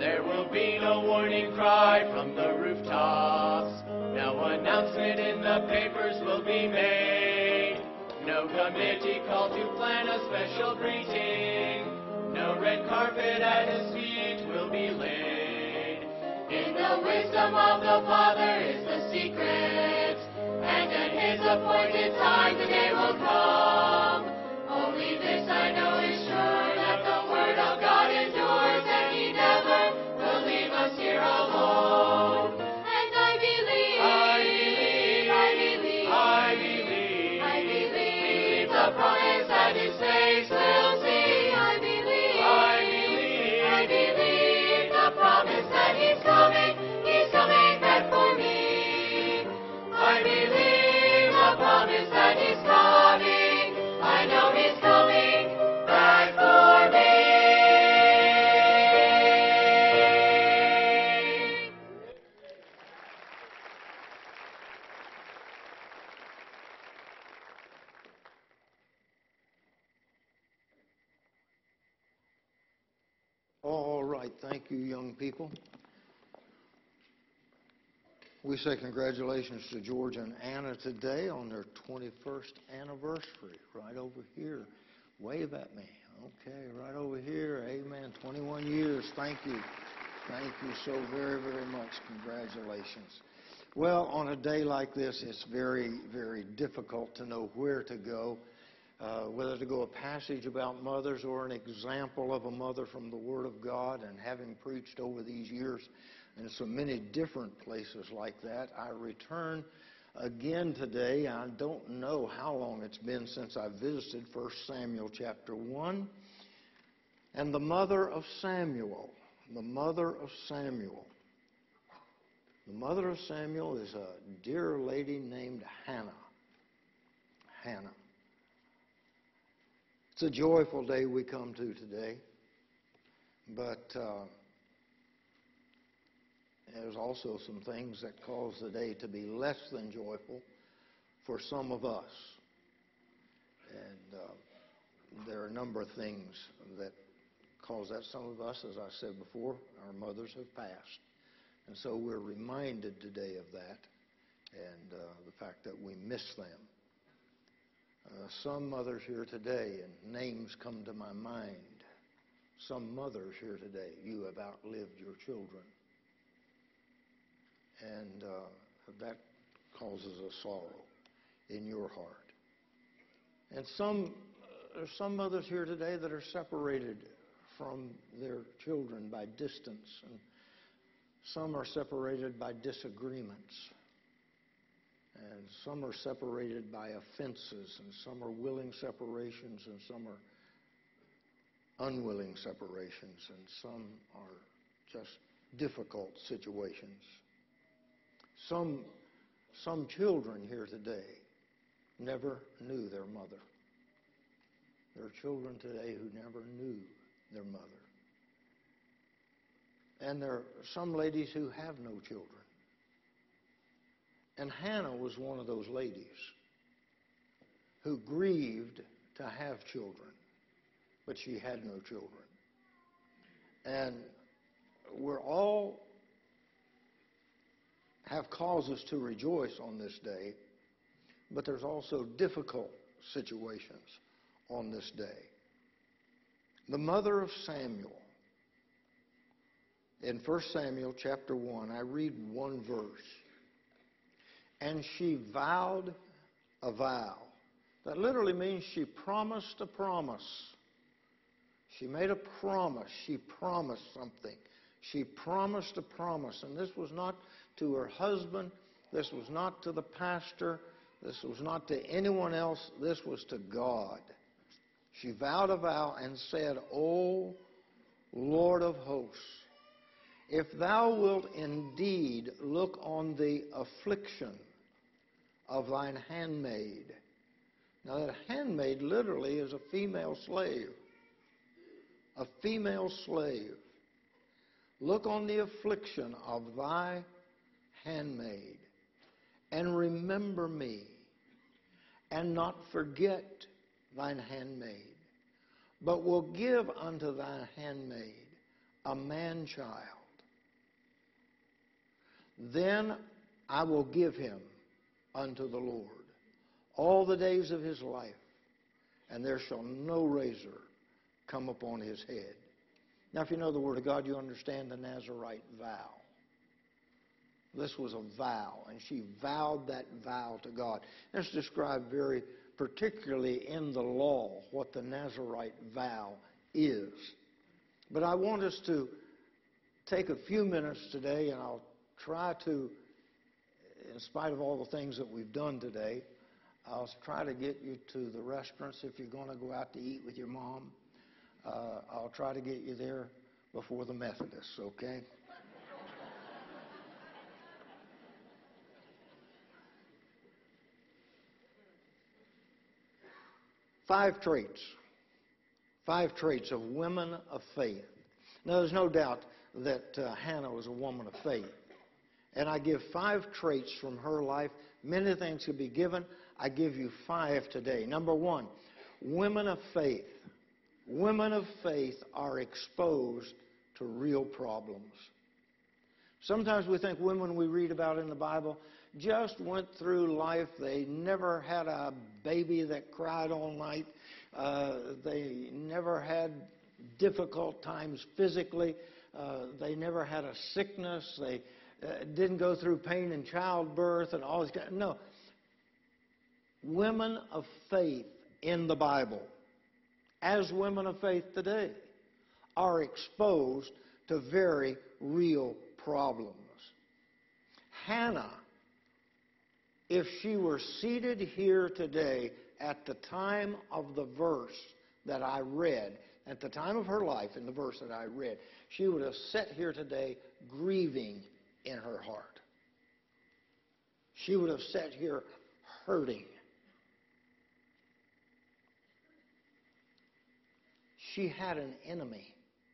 There will be no warning cry from the rooftops. No announcement in the papers will be made. No committee called to plan a special greeting. No red carpet at his feet will be laid. In the wisdom of the Father is the secret, and at his appointed time the day will come. Only this I know is sure, that the word of God endures, and he never will leave us here alone. And I believe the promise that his face will see. I believe the promise that he's coming back for me. I believe the promise that he's coming. I know he's coming back for me. All right, thank you, young people. We say congratulations to George and Anna today on their 21st anniversary. Right over here. Wave at me. Okay, right over here. Amen. 21 years. Thank you. Thank you so very, very much. Congratulations. Well, on a day like this, it's very, very difficult to know where to go. Whether to go a passage about mothers or an example of a mother from the Word of God. And having preached over these years in so many different places like that, I return again today. I don't know how long it's been since I visited 1 Samuel chapter 1. And the mother of Samuel. The mother of Samuel. The mother of Samuel is a dear lady named Hannah. Hannah. It's a joyful day we come to today, but there's also some things that cause the day to be less than joyful for some of us. And there are a number of things that cause that. Some of us, as I said before, our mothers have passed. And so we're reminded today of that and the fact that we miss them. Some mothers here today, and names come to my mind. Some mothers here today, you have outlived your children. And that causes a sorrow in your heart. And there's some mothers here today that are separated from their children by distance, and some are separated by disagreements. And some are separated by offenses, and some are willing separations, and some are unwilling separations, and some are just difficult situations. Some children here today never knew their mother. There are children today who never knew their mother. And there are some ladies who have no children. And Hannah was one of those ladies who grieved to have children, but she had no children. And we're all have causes to rejoice on this day, but there's also difficult situations on this day. The mother of Samuel. In 1 Samuel chapter 1, I read one verse. And she vowed a vow. That literally means she promised a promise. She made a promise. She promised something. She promised a promise. And this was not to her husband. This was not to the pastor. This was not to anyone else. This was to God. She vowed a vow and said, O Lord of hosts, if thou wilt indeed look on the affliction of thine handmaid. Now that handmaid literally is a female slave. A female slave. Look on the affliction of thy handmaid, and remember me, and not forget thine handmaid, but will give unto thy handmaid a man-child, Then I will give him unto the Lord all the days of his life, and there shall no razor come upon his head. Now, if you know the Word of God, you understand the Nazirite vow. This was a vow, and she vowed that vow to God. It's described very particularly in the law what the Nazirite vow is. But I want us to take a few minutes today, and I'll try to, in spite of all the things that we've done today, I'll try to get you to the restaurants if you're going to go out to eat with your mom. I'll try to get you there before the Methodists, okay? Five traits of women of faith. Now, there's no doubt that Hannah was a woman of faith. And I give 5 traits from her life. Many things could be given. I give you 5 today. Number 1, women of faith. Women of faith are exposed to real problems. Sometimes we think women we read about in the Bible just went through life. They never had a baby that cried all night. They never had difficult times physically. They never had a sickness. They didn't go through pain in childbirth and all this. No. Women of faith in the Bible, as women of faith today, are exposed to very real problems. Hannah, if she were seated here today at the time of the verse that I read, at the time of her life in the verse that I read, she would have sat here today grieving in her heart. She would have sat here hurting. She had an enemy.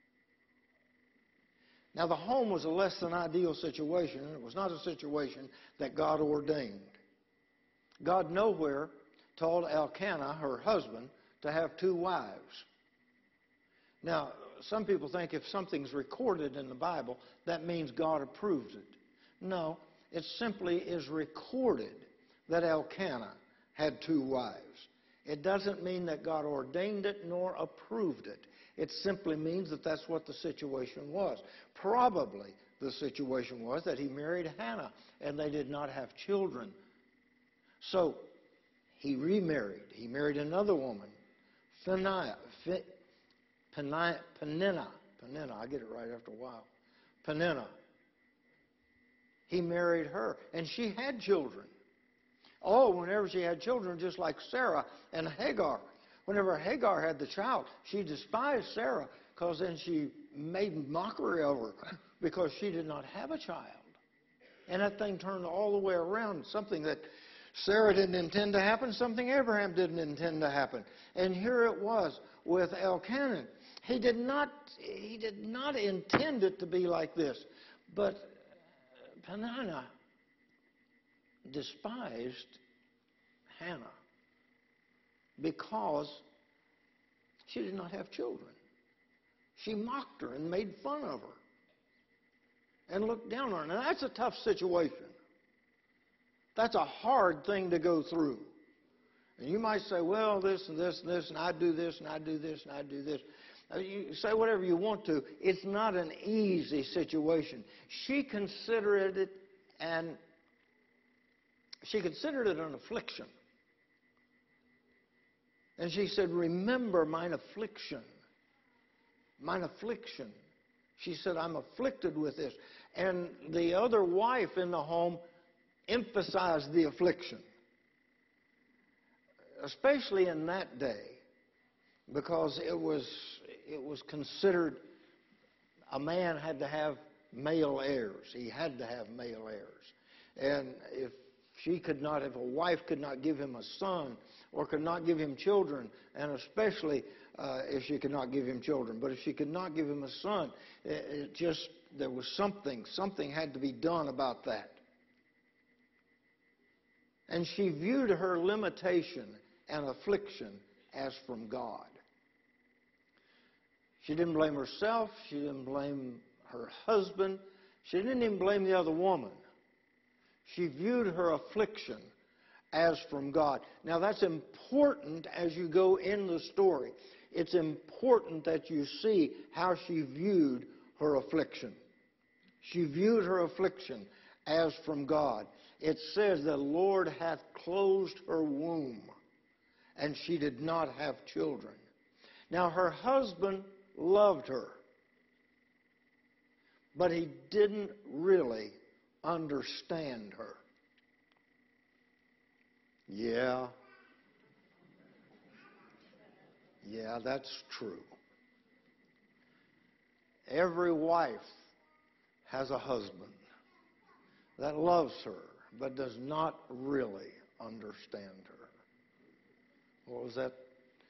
Now, the home was a less than ideal situation. It was not a situation that God ordained. God nowhere told Elkanah, her husband, to have 2 wives. Now, some people think if something's recorded in the Bible, that means God approves it. No, it simply is recorded that Elkanah had 2 wives. It doesn't mean that God ordained it nor approved it. It simply means that that's what the situation was. Probably the situation was that he married Hannah and they did not have children. So he remarried. He married another woman, Peninnah. I get it right after a while. Peninnah. He married her, and she had children. Oh, whenever she had children, just like Sarah and Hagar. Whenever Hagar had the child, she despised Sarah because then she made mockery of her because she did not have a child. And that thing turned all the way around, something that Sarah didn't intend to happen, something Abraham didn't intend to happen. And here it was with Elkanah. He did not intend it to be like this. But Peninnah despised Hannah because she did not have children. She mocked her and made fun of her and looked down on her. Now, that's a tough situation. That's a hard thing to go through. And you might say, well, this and this and this, and I do this and I do this and I do this. You say whatever you want to. It's not an easy situation. She considered it an affliction. And she said, remember mine affliction. Mine affliction. She said, I'm afflicted with this. And the other wife in the home emphasized the affliction. Especially in that day, because it was considered a man had to have male heirs. He had to have male heirs. And if a wife could not give him a son or could not give him children, and especially if she could not give him children, but if she could not give him a son, there was something had to be done about that. And she viewed her limitation and affliction as from God. She didn't blame herself. She didn't blame her husband. She didn't even blame the other woman. She viewed her affliction as from God. Now that's important as you go in the story. It's important that you see how she viewed her affliction. She viewed her affliction as from God. It says the Lord hath closed her womb, and she did not have children. Now her husband loved her, but he didn't really understand her. Yeah, that's true. Every wife has a husband that loves her, but does not really understand her. What was that?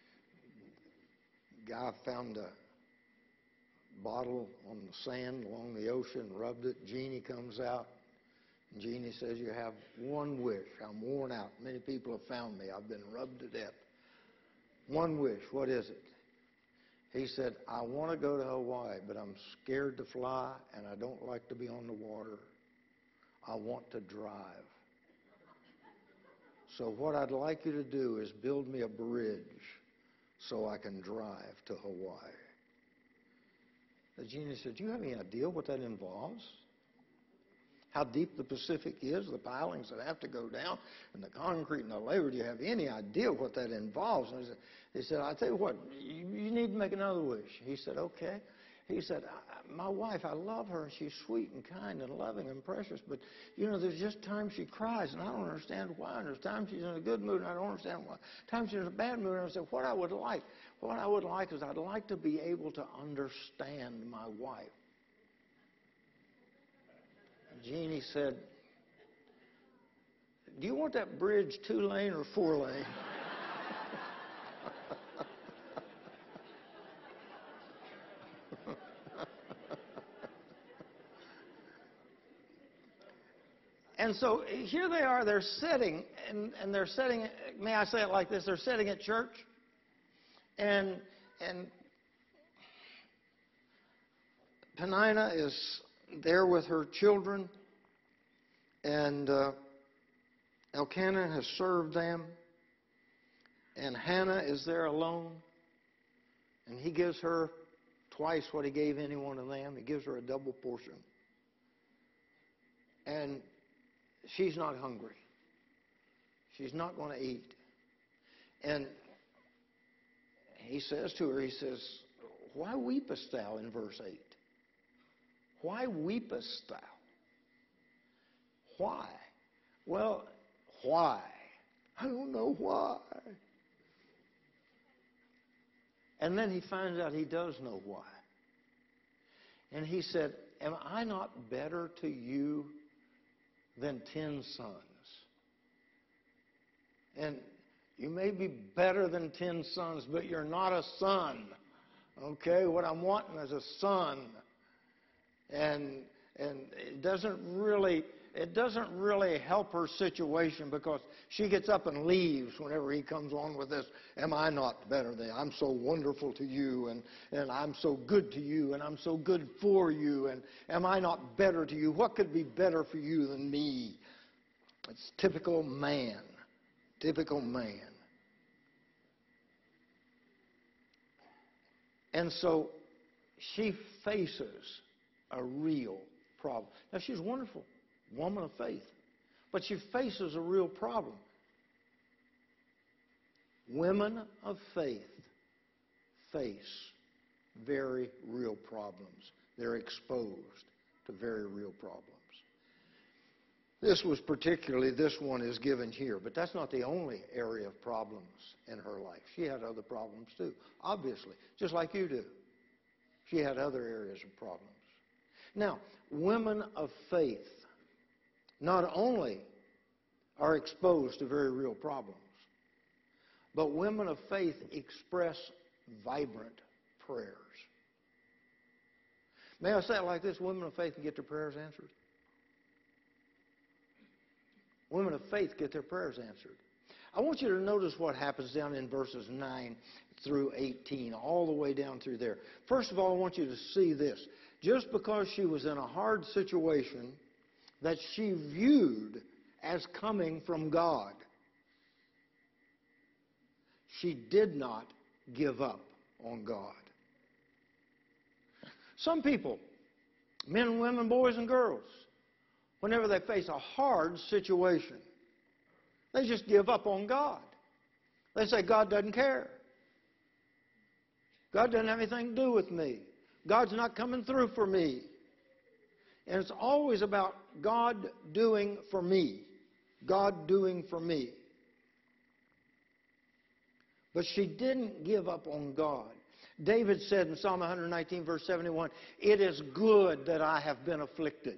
Guy found a bottle on the sand along the ocean, rubbed it. Genie comes out. And Genie says, you have one wish. I'm worn out. Many people have found me. I've been rubbed to death. One wish. What is it? He said, I want to go to Hawaii, but I'm scared to fly, and I don't like to be on the water. I want to drive. So what I'd like you to do is build me a bridge so I can drive to Hawaii. The genie said, do you have any idea what that involves? How deep the Pacific is, the pilings that have to go down, and the concrete and the labor. Do you have any idea what that involves? And he said, I'll tell you what, you need to make another wish. He said, okay. He said, my wife, I love her, and she's sweet and kind and loving and precious, but, you know, there's just times she cries, and I don't understand why, and there's times she's in a good mood, and I don't understand why. Times she's in a bad mood, and I said, what I would like is I'd like to be able to understand my wife. Genie said, do you want that bridge 2-lane or 4-lane? And so here they are, they're sitting, and they're sitting, may I say it like this, they're sitting at church, and Penina is there with her children, and Elkanah has served them, and Hannah is there alone, and he gives her twice what he gave any one of them. He gives her a double portion. And she's not hungry. She's not going to eat. And he says to her, he says, why weepest thou, in verse 8? Why weepest thou? Why? Well, why? I don't know why. And then he finds out he does know why. And he said, am I not better to you than 10 sons? And you may be better than 10 sons, but you're not a son. Okay? What I'm wanting is a son. And it doesn't really help her situation, because she gets up and leaves whenever he comes on with this, am I not better than you? I'm so wonderful to you, and I'm so good to you, and I'm so good for you, and am I not better to you? What could be better for you than me? It's typical man. Typical man. And so she faces a real problem. Now, she's a wonderful woman of faith, but she faces a real problem. Women of faith face very real problems. They're exposed to very real problems. This one is given here, but that's not the only area of problems in her life. She had other problems too, obviously, just like you do. She had other areas of problems. Now, women of faith not only are exposed to very real problems, but women of faith express vibrant prayers. May I say it like this? Women of faith can get their prayers answered. Women of faith get their prayers answered. I want you to notice what happens down in verses 9 through 18, all the way down through there. First of all, I want you to see this. Just because she was in a hard situation that she viewed as coming from God, she did not give up on God. Some people, men and women, boys and girls, whenever they face a hard situation, they just give up on God. They say, God doesn't care. God doesn't have anything to do with me. God's not coming through for me. And it's always about God doing for me. God doing for me. But she didn't give up on God. David said in Psalm 119, verse 71, it is good that I have been afflicted.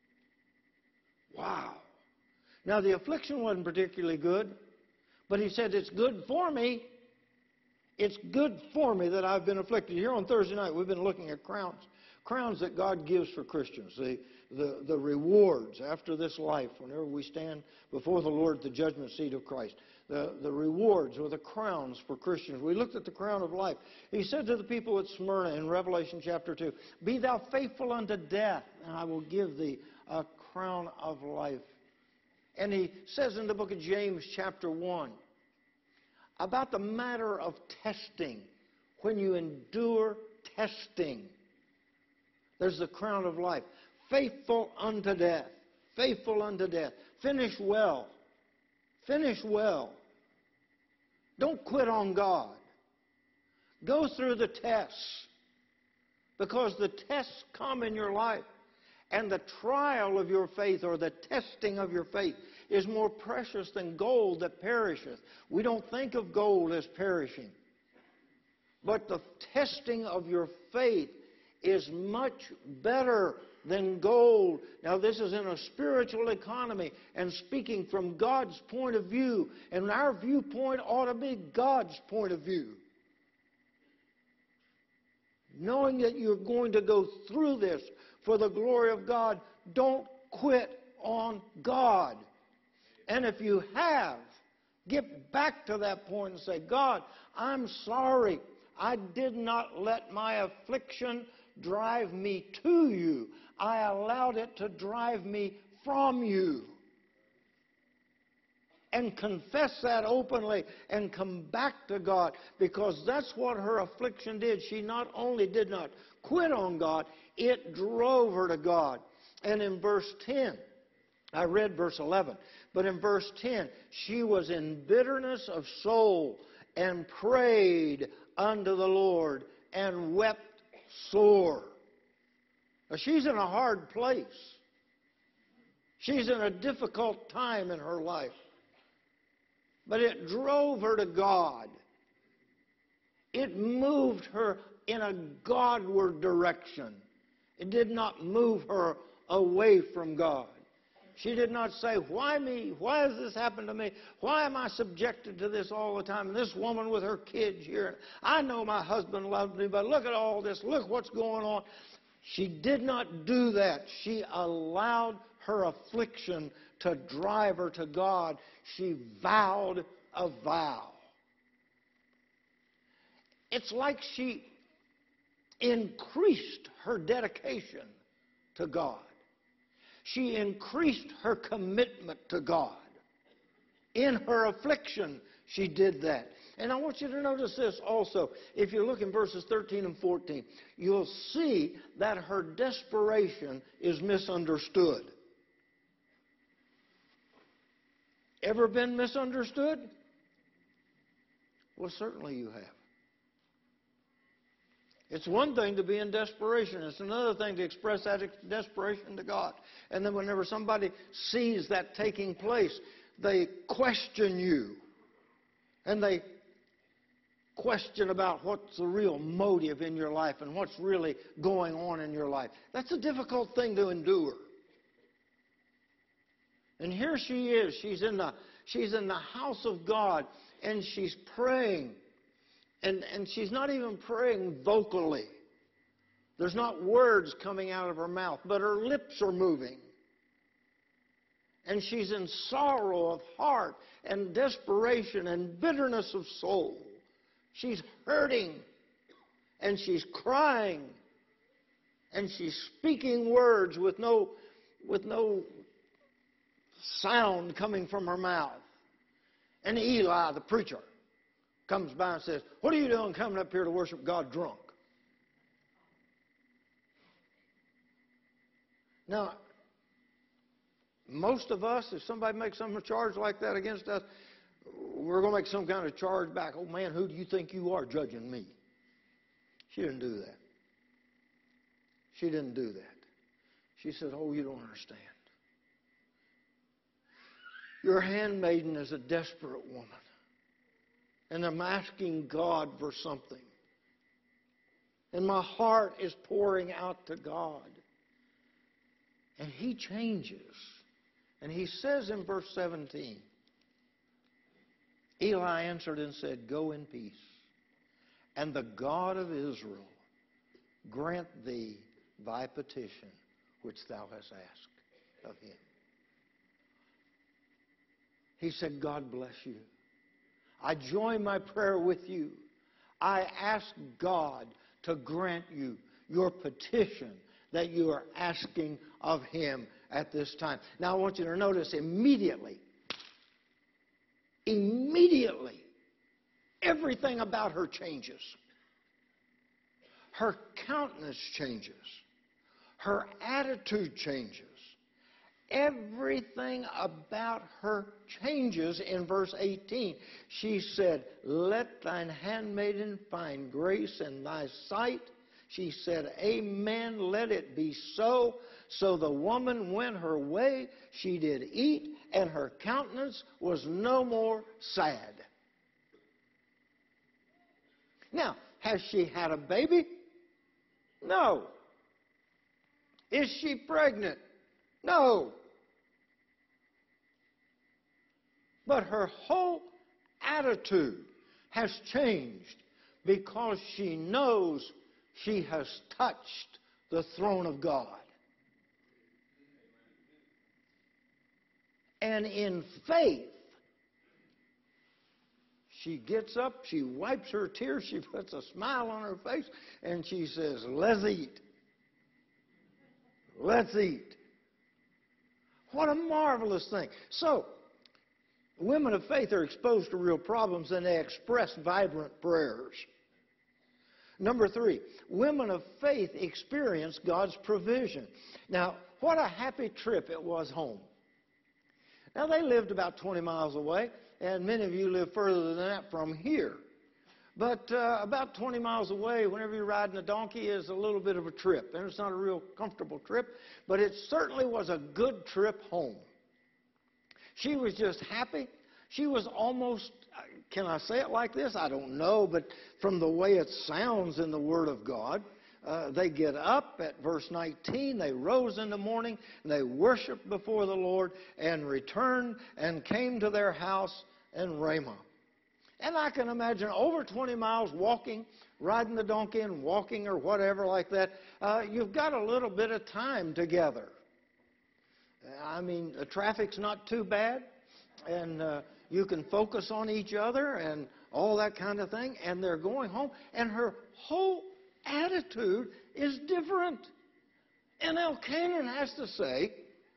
Wow. Now, the affliction wasn't particularly good, but he said it's good for me. It's good for me that I've been afflicted. Here on Thursday night, we've been looking at crowns. Crowns that God gives for Christians. The rewards after this life, whenever we stand before the Lord at the judgment seat of Christ. The rewards or the crowns for Christians. We looked at the crown of life. He said to the people at Smyrna in Revelation chapter 2, be thou faithful unto death, and I will give thee a crown of life. And he says in the book of James chapter 1, about the matter of testing. When you endure testing, there's the crown of life. Faithful unto death. Faithful unto death. Finish well. Finish well. Don't quit on God. Go through the tests, because the tests come in your life. And the trial of your faith, or the testing of your faith, is more precious than gold that perisheth. We don't think of gold as perishing. But the testing of your faith is much better than gold. Now, this is in a spiritual economy and speaking from God's point of view. And our viewpoint ought to be God's point of view. Knowing that you're going to go through this for the glory of God, don't quit on God. And if you have, get back to that point and say, God, I'm sorry. I did not let my affliction drive me to you. I allowed it to drive me from you. And confess that openly and come back to God, because that's what her affliction did. She not only did not quit on God, it drove her to God. And in verse 10, I read verse 11, but in verse 10, she was in bitterness of soul and prayed unto the Lord and wept sore. Now, she's in a hard place. She's in a difficult time in her life. But it drove her to God. It moved her in a Godward direction. It did not move her away from God. She did not say, why me? Why has this happened to me? Why am I subjected to this all the time? And this woman with her kids here. I know my husband loved me, but look at all this. Look what's going on. She did not do that. She allowed her affliction to drive her to God. She vowed a vow. It's like she increased her dedication to God. She increased her commitment to God. In her affliction, she did that. And I want you to notice this also. If you look in verses 13 and 14, you'll see that her desperation is misunderstood. Ever been misunderstood? Well, certainly you have. It's one thing to be in desperation. It's another thing to express that desperation to God. And then whenever somebody sees that taking place, they question you. And they question about what's the real motive in your life and what's really going on in your life. That's a difficult thing to endure. And here she is. She's in the house of God, and she's praying. And she's not even praying vocally. There's not words coming out of her mouth, but her lips are moving. And she's in sorrow of heart and desperation and bitterness of soul. She's hurting, and she's crying, and she's speaking words with no sound coming from her mouth. And Eli, the preacher, comes by and says, "What are you doing coming up here to worship God drunk?" Now, most of us, if somebody makes some charge like that against us, we're going to make some kind of charge back. "Oh, man, who do you think you are judging me?" She didn't do that. She didn't do that. She said, "Oh, you don't understand. Your handmaiden is a desperate woman, and I'm asking God for something. And my heart is pouring out to God." And He changes. And He says in verse 17, Eli answered and said, "Go in peace, and the God of Israel grant thee thy petition which thou hast asked of Him." He said, "God bless you. I join my prayer with you. I ask God to grant you your petition that you are asking of Him at this time." Now I want you to notice immediately, everything about her changes. Her countenance changes. Her attitude changes. Everything about her changes in verse 18. She said, "Let thine handmaiden find grace in thy sight." She said, "Amen, let it be so." So the woman went her way. She did eat, and her countenance was no more sad. Now, has she had a baby? No. Is she pregnant? No. But her whole attitude has changed because she knows she has touched the throne of God. And in faith, she gets up, she wipes her tears, she puts a smile on her face, and she says, "Let's eat. Let's eat." What a marvelous thing. So, women of faith are exposed to real problems, and they express vibrant prayers. Number 3, women of faith experience God's provision. Now, what a happy trip it was home. Now, they lived about 20 miles away, and many of you live further than that from here. But about 20 miles away, whenever you're riding a donkey, is a little bit of a trip. And it's not a real comfortable trip, but it certainly was a good trip home. She was just happy. She was almost, can I say it like this? I don't know, but from the way it sounds in the Word of God, they get up at verse 19. They rose in the morning, and they worshiped before the Lord, and returned and came to their house in Ramah. And I can imagine over 20 miles walking, riding the donkey and walking or whatever like that. You've got a little bit of time together. I mean, the traffic's not too bad, and you can focus on each other and all that kind of thing. And they're going home, and her whole attitude is different. And Elkanah has to say,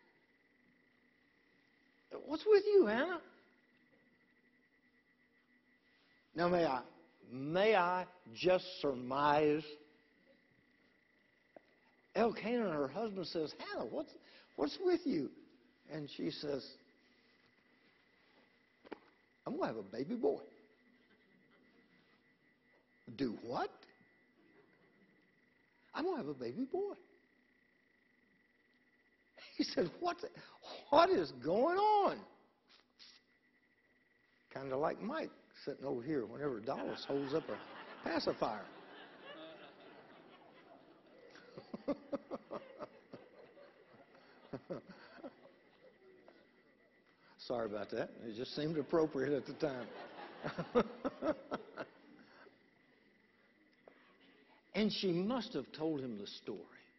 "What's with you, Hannah?" Now, may I just surmise? Elkanah, her husband, says, "Hannah, what's with you?" And she says, "I'm going to have a baby boy." "Do what?" "I'm going to have a baby boy." He said, what is going on? Kind of like Mike sitting over here whenever Dallas holds up a pacifier. Sorry about that. It just seemed appropriate at the time. And she must have told him the story.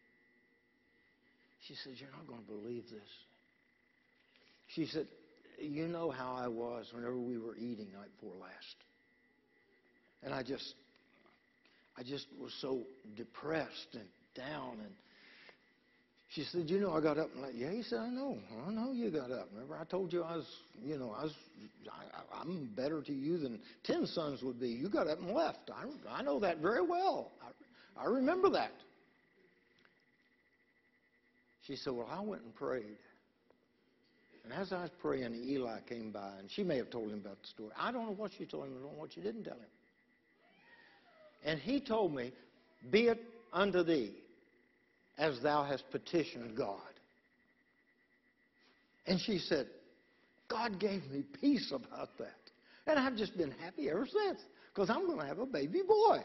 She said, "You're not going to believe this." She said, "You know how I was whenever we were eating night before last. And I just was so depressed and down." And She said, you know, I got up and yeah. He said, I know you got up. Remember, I told you I'm better to you than 10 sons would be. You got up and left. I know that very well. I remember that. She said, well, I went and prayed. And as I was praying, Eli came by, and she may have told him about the story. I don't know what she told him. I don't know what she didn't tell him. And he told me, be it unto thee as thou hast petitioned God. And she said, God gave me peace about that. And I've just been happy ever since, because I'm going to have a baby boy.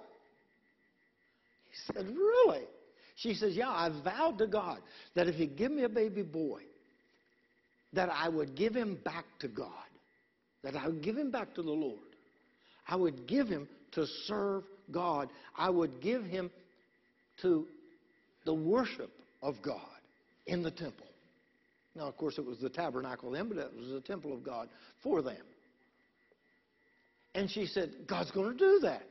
He said, really? She says, yeah, I vowed to God that if he'd give me a baby boy, that I would give him back to God, that I would give him back to the Lord. I would give him to serve God. I would give him to the worship of God in the temple. Now, of course, it was the tabernacle then, but it was the temple of God for them. And she said, God's going to do that.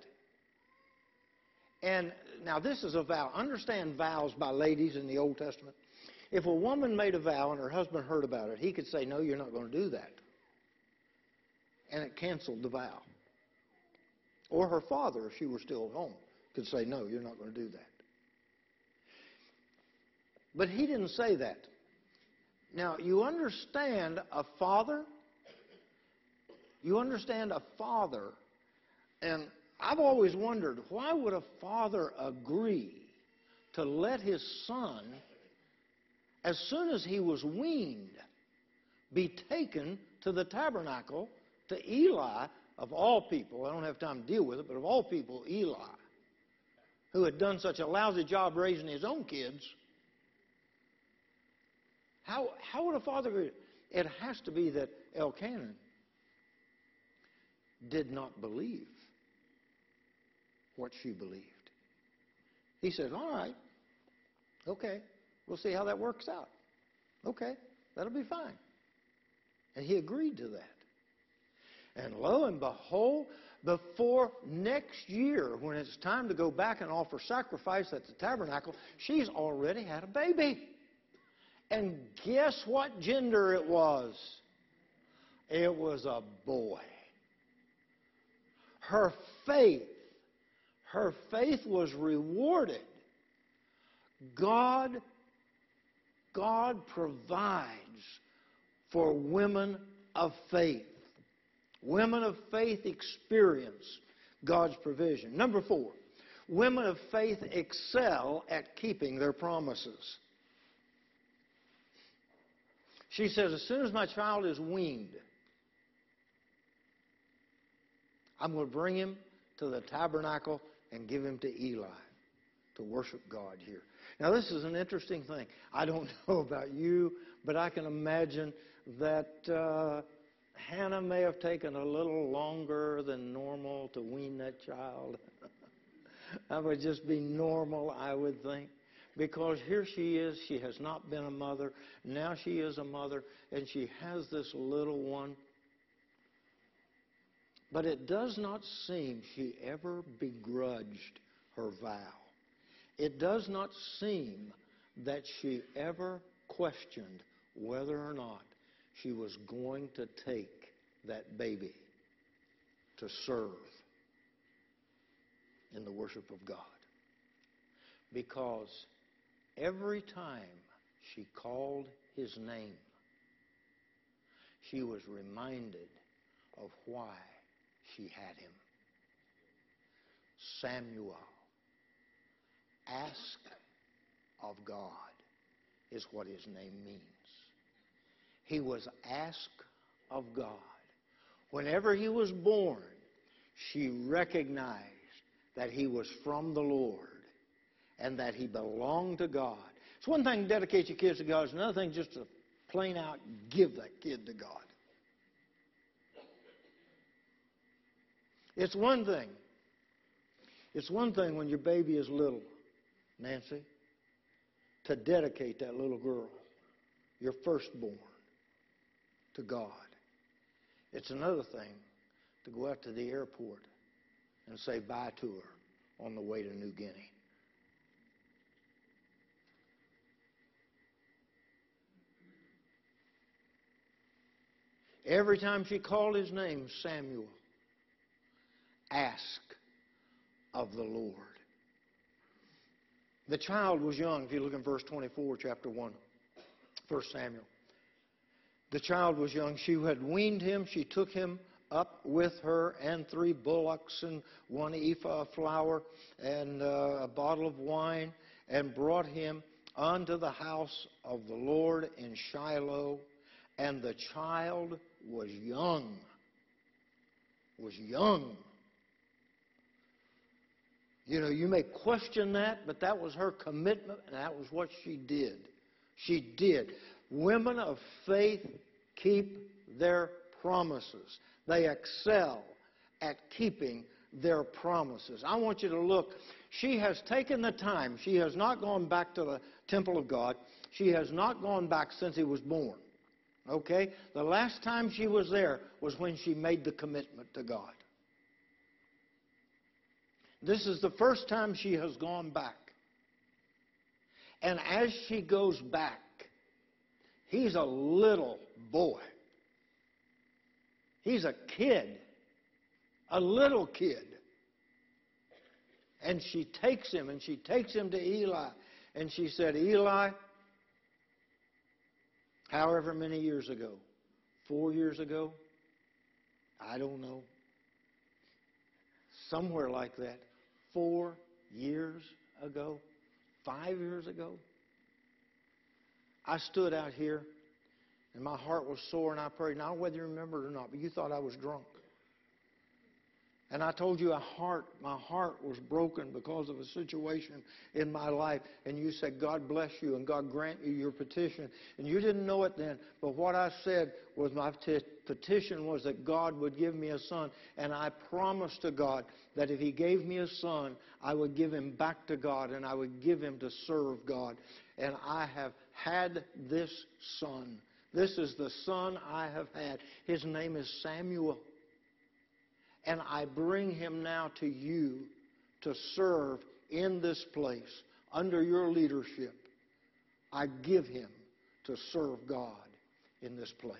And now this is a vow. Understand vows by ladies in the Old Testament. If a woman made a vow and her husband heard about it, he could say, no, you're not going to do that. And it canceled the vow. Or her father, if she were still at home, could say, no, you're not going to do that. But he didn't say that. Now, you understand a father? You understand a father, and I've always wondered, why would a father agree to let his son, as soon as he was weaned, be taken to the tabernacle to Eli, of all people? I don't have time to deal with it, but of all people, Eli, who had done such a lousy job raising his own kids. How would a father agree? It has to be that Elkanah did not believe what she believed. He said, all right, okay, we'll see how that works out. Okay, that'll be fine. And he agreed to that. And lo and behold, before next year, when it's time to go back and offer sacrifice at the tabernacle, she's already had a baby. And guess what gender it was? It was a boy. Her faith was rewarded. God provides for women of faith. Women of faith experience God's provision. Number 4, women of faith excel at keeping their promises. She says, as soon as my child is weaned, I'm going to bring him to the tabernacle and give him to Eli to worship God here. Now, this is an interesting thing. I don't know about you, but I can imagine that Hannah may have taken a little longer than normal to wean that child. That would just be normal, I would think. Because here she is, she has not been a mother. Now she is a mother, and she has this little one. But it does not seem she ever begrudged her vow. It does not seem that she ever questioned whether or not she was going to take that baby to serve in the worship of God. Because every time she called his name, she was reminded of why she had him. Samuel, ask of God, is what his name means. He was asked of God. Whenever he was born, she recognized that he was from the Lord and that he belonged to God. It's one thing to dedicate your kids to God. It's another thing just to plain out give that kid to God. It's one thing. It's one thing when your baby is little, Nancy, to dedicate that little girl, your firstborn, to God. It's another thing to go out to the airport and say bye to her on the way to New Guinea. Every time she called his name, Samuel, ask of the Lord. The child was young. If you look in verse 24, chapter 1, 1 Samuel. The child was young. She had weaned him. She took him up with her and 3 bullocks and 1 ephah of flour and a bottle of wine, and brought him unto the house of the Lord in Shiloh. And the child was young. Was young. You know, you may question that, but that was her commitment, and that was what she did. She did. Women of faith keep their promises. They excel at keeping their promises. I want you to look. She has taken the time. She has not gone back to the temple of God. She has not gone back since he was born. Okay? The last time she was there was when she made the commitment to God. This is the first time she has gone back. And as she goes back, he's a little boy. He's a kid. A little kid. And she takes him, and she takes him to Eli. And she said, Eli, however many years ago, 4 years ago, I don't know, somewhere like that, 4 years ago, 5 years ago, I stood out here, and my heart was sore, and I prayed. Now, whether you remember it or not, but you thought I was drunk. And I told you my heart was broken because of a situation in my life. And you said, God bless you and God grant you your petition. And you didn't know it then. But what I said was my petition was that God would give me a son. And I promised to God that if he gave me a son, I would give him back to God and I would give him to serve God. And I have had this son. This is the son I have had. His name is Samuel. And I bring him now to you to serve in this place under your leadership. I give him to serve God in this place.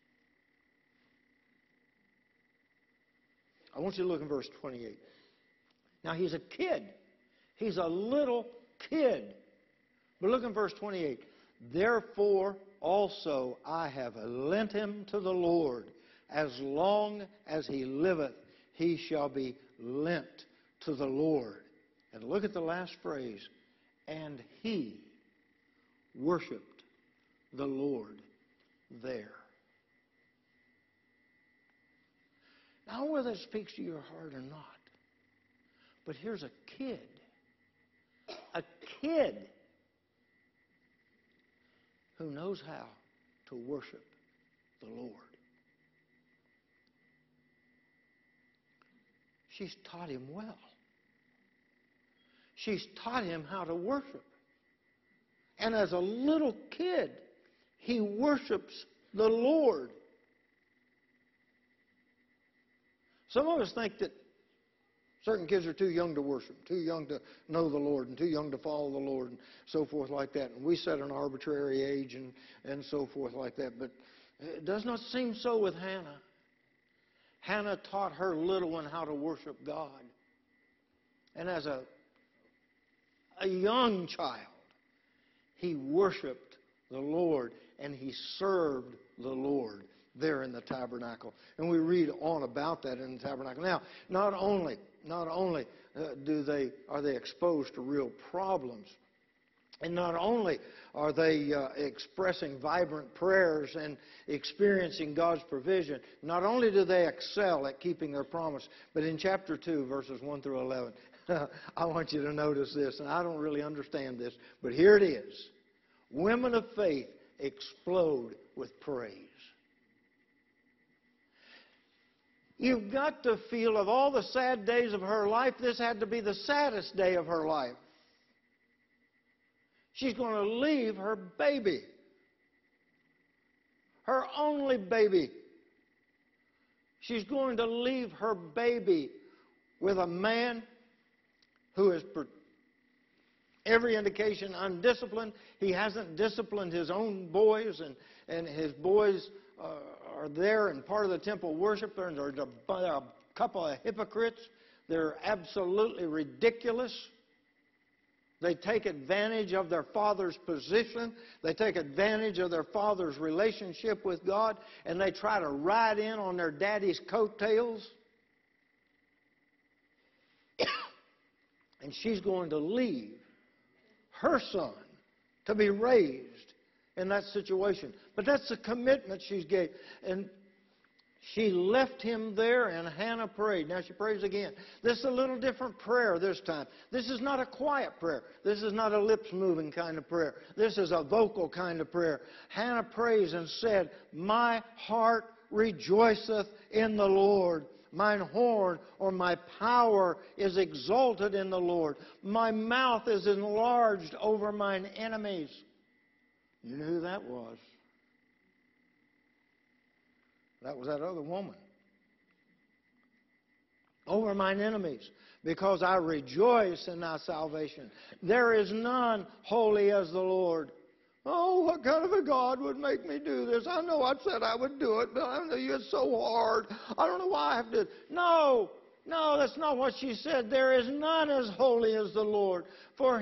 I want you to look in verse 28. Now he's a kid. He's a little kid. But look in verse 28. Therefore also I have lent him to the Lord. As long as he liveth, he shall be lent to the Lord. And look at the last phrase. And he worshiped the Lord there. Now, I don't know whether that speaks to your heart or not. But here's a kid. A kid who knows how to worship the Lord. She's taught him well. She's taught him how to worship. And as a little kid, he worships the Lord. Some of us think that certain kids are too young to worship, too young to know the Lord, and too young to follow the Lord, and so forth like that. And we set an arbitrary age and so forth like that. But it does not seem so with Hannah. Hannah taught her little one how to worship God. And as a young child, he worshiped the Lord and he served the Lord there in the tabernacle. And we read on about that in the tabernacle. Now, not only are they exposed to real problems, and not only are they expressing vibrant prayers and experiencing God's provision, not only do they excel at keeping their promise, but in chapter 2, verses 1 through 11, I want you to notice this, and I don't really understand this, but here it is. Women of faith explode with praise. You've got to feel, of all the sad days of her life, this had to be the saddest day of her life. She's going to leave her baby, her only baby. She's going to leave her baby with a man who is Every indication undisciplined. He hasn't disciplined his own boys, and his boys are there and part of the temple worship. There's a couple of hypocrites. They're absolutely ridiculous. They take advantage of their father's position. They take advantage of their father's relationship with God, and they try to ride in on their daddy's coattails. And she's going to leave her son to be raised in that situation. But that's the commitment she's gave. And she left him there, and Hannah prayed. Now she prays again. This is a little different prayer this time. This is not a quiet prayer. This is not a lips-moving kind of prayer. This is a vocal kind of prayer. Hannah prays and said, "My heart rejoiceth in the Lord. Mine horn or my power is exalted in the Lord. My mouth is enlarged over mine enemies." You know who that was? That was that other woman. Over mine enemies, because I rejoice in thy salvation. There is none holy as the Lord. Oh, what kind of a God would make me do this? I know I said I would do it, but I know it's so hard. I don't know why I have to. No, that's not what she said. There is none as holy as the Lord, for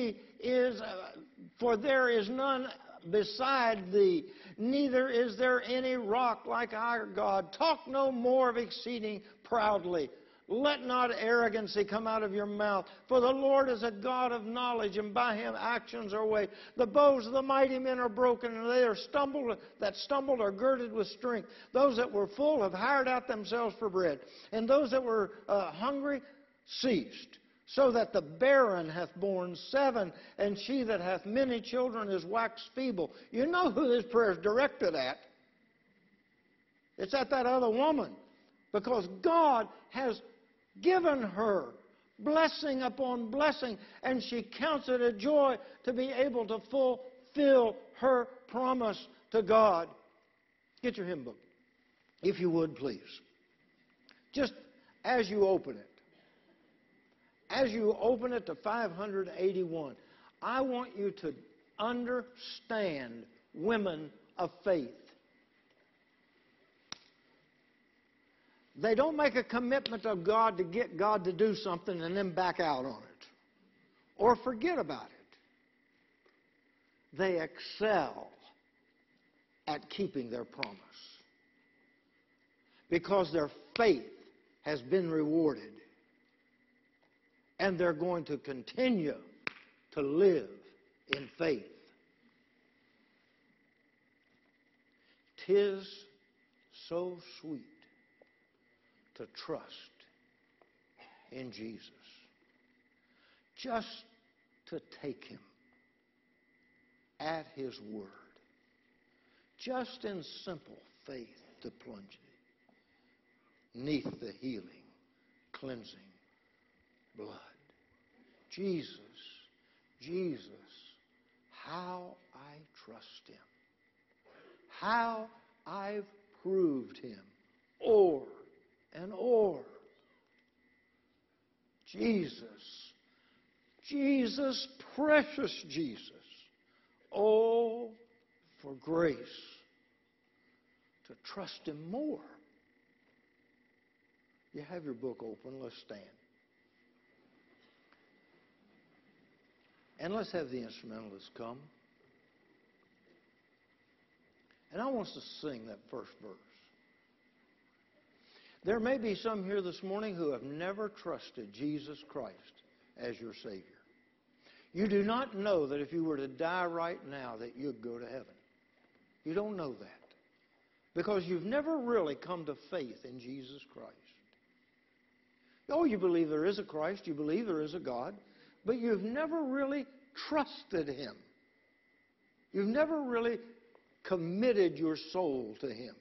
there is none beside thee, neither is there any rock like our God. Talk no more of exceeding proudly. Let not arrogancy come out of your mouth, for the Lord is a God of knowledge, and by him actions are weighed. The bows of the mighty men are broken, and they that stumbled are girded with strength. Those that were full have hired out themselves for bread, and those that were hungry ceased. So that the barren hath borne 7, and she that hath many children is waxed feeble. You know who this prayer is directed at. It's at that other woman. Because God has given her blessing upon blessing, and she counts it a joy to be able to fulfill her promise to God. Get your hymn book, if you would, please. Just as you open it. As you open it to 581, I want you to understand women of faith. They don't make a commitment of God to get God to do something and then back out on it or forget about it. They excel at keeping their promise because their faith has been rewarded. And they're going to continue to live in faith. 'Tis so sweet to trust in Jesus. Just to take him at his word. Just in simple faith to plunge it 'neath the healing, cleansing blood. Jesus, how I trust him. How I've proved him o'er and o'er. Jesus, precious Jesus. Oh, for grace to trust him more. You have your book open. Let's stand. And let's have the instrumentalists come. And I want us to sing that first verse. There may be some here this morning who have never trusted Jesus Christ as your Savior. You do not know that if you were to die right now that you'd go to heaven. You don't know that. Because you've never really come to faith in Jesus Christ. Oh, you believe there is a Christ, you believe there is a God, but you've never really trusted him. You've never really committed your soul to him.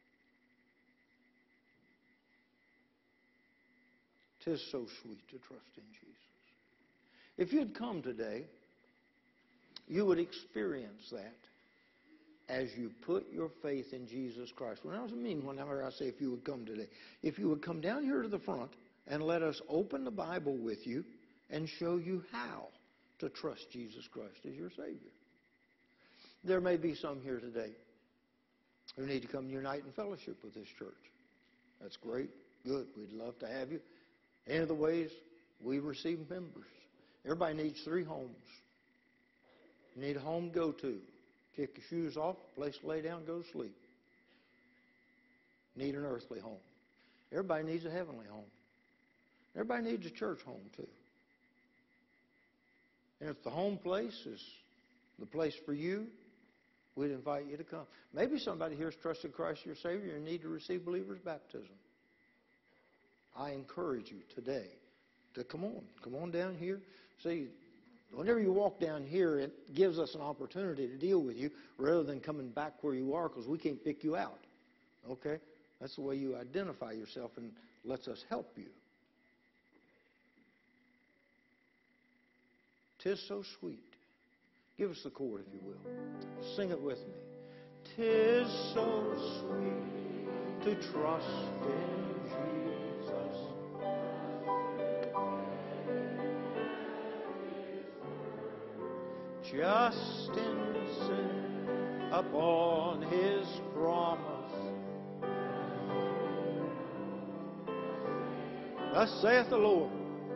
'Tis so sweet to trust in Jesus. If you'd come today, you would experience that as you put your faith in Jesus Christ. When whenever I say if you would come today, if you would come down here to the front and let us open the Bible with you and show you how to trust Jesus Christ as your Savior. There may be some here today who need to come unite in fellowship with this church. That's great. Good. We'd love to have you. Any of the ways we receive members. Everybody needs 3 homes. You need a home to go to. Kick your shoes off, place to lay down, go to sleep. Need an earthly home. Everybody needs a heavenly home. Everybody needs a church home too. And if the home place is the place for you, we'd invite you to come. Maybe somebody here has trusted Christ as your Savior and need to receive believer's baptism. I encourage you today to come on down here. See, whenever you walk down here, it gives us an opportunity to deal with you rather than coming back where you are because we can't pick you out. Okay? That's the way you identify yourself and lets us help you. 'Tis so sweet. Give us the chord, if you will. Sing it with me. 'Tis so sweet to trust in Jesus. Just insist upon His promise. Thus saith the Lord.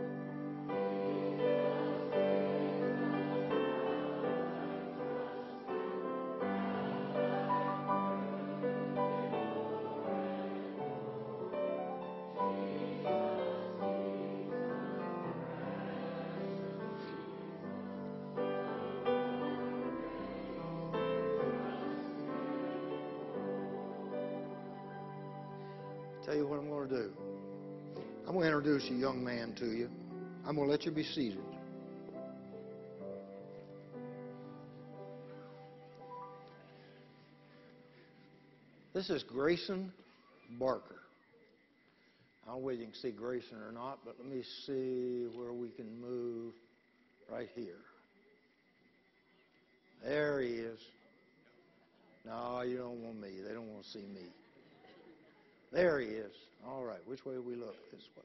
Tell you what I'm going to do. I'm going to introduce a young man to you. I'm going to let you be seated. This is Grayson Barker. I don't know whether you can see Grayson or not, but let me see where we can move right here. There he is. No, you don't want me. They don't want to see me. There he is. All right. Which way do we look? This way.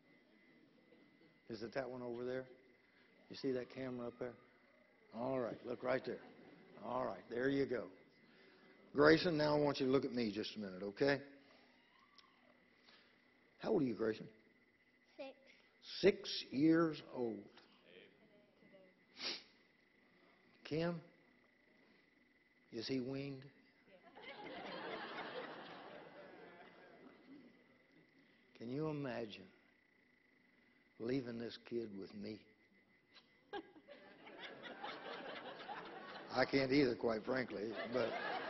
Is it that one over there? You see that camera up there? All right. Look right there. All right. There you go. Grayson, now I want you to look at me just a minute, okay? How old are you, Grayson? 6. 6 years old. Kim, is he weaned? Can you imagine leaving this kid with me? I can't either, quite frankly, but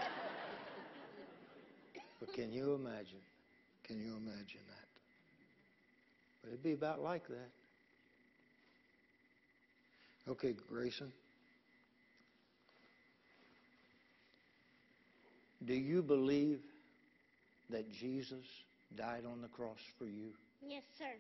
can you imagine? Can you imagine that? But it'd be about like that. Okay, Grayson. Do you believe that Jesus died on the cross for you? Yes, sir.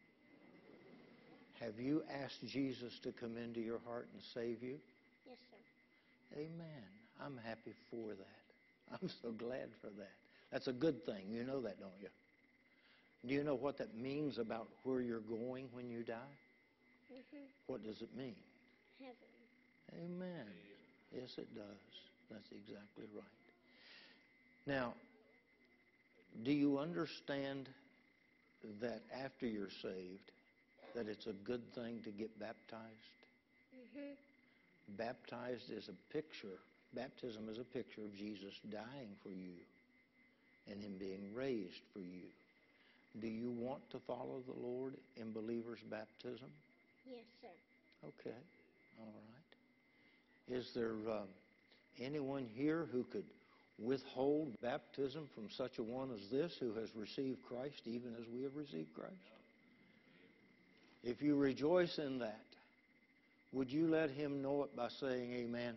Have you asked Jesus to come into your heart and save you? Yes, sir. Amen. I'm happy for that. I'm so glad for that. That's a good thing. You know that, don't you? Do you know what that means about where you're going when you die? Mm-hmm. What does it mean? Heaven. Amen. Yes, it does. That's exactly right. Now, do you understand that after you're saved, that it's a good thing to get baptized? Mm-hmm. Baptized is a picture. Baptism is a picture of Jesus dying for you and Him being raised for you. Do you want to follow the Lord in believer's baptism? Yes, sir. Okay. All right. Is there anyone here who could withhold baptism from such a one as this who has received Christ even as we have received Christ? If you rejoice in that, would you let Him know it by saying amen?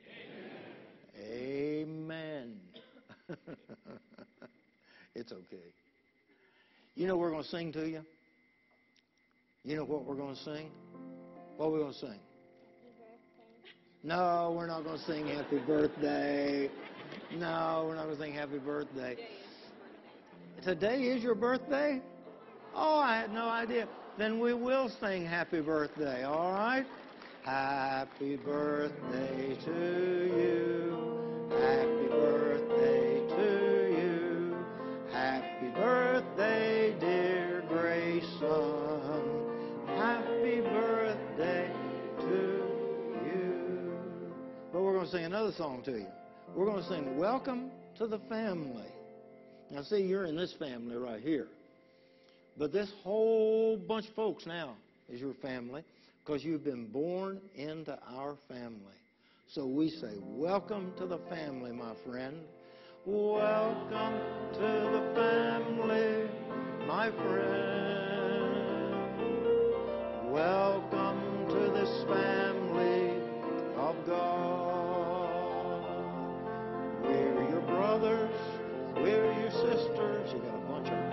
Amen. Amen. It's okay. You know we're going to sing to you? You know what we're going to sing? What are we going to sing? Happy birthday. No, we're not going to sing happy birthday. No, we're not going to sing happy birthday. Today is your birthday? Oh, I had no idea. Then we will sing happy birthday, all right? Happy birthday to you. Happy birthday to you. Happy birthday, dear Grayson. Happy birthday to you. But we're going to sing another song to you. We're going to sing Welcome to the Family. Now, see, you're in this family right here. But this whole bunch of folks now is your family because you've been born into our family. So we say, welcome to the family, my friend. Welcome to the family, my friend. Welcome to this family of God. We're your brothers. We're your sisters. You got a bunch of them.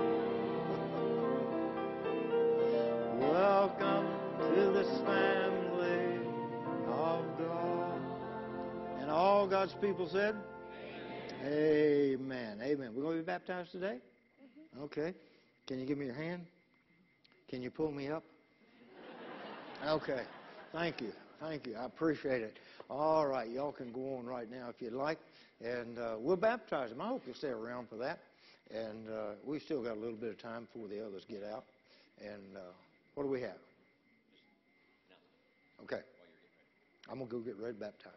Welcome to this family of God. And all God's people said? Amen. Amen. We're going to be baptized today? Okay. Can you give me your hand? Can you pull me up? Okay. Thank you. Thank you. I appreciate it. All right. Y'all can go on right now if you'd like. And we'll baptize them. I hope you'll stay around for that. And we've still got a little bit of time before the others get out. And what do we have? Okay. I'm going to go get ready to baptize.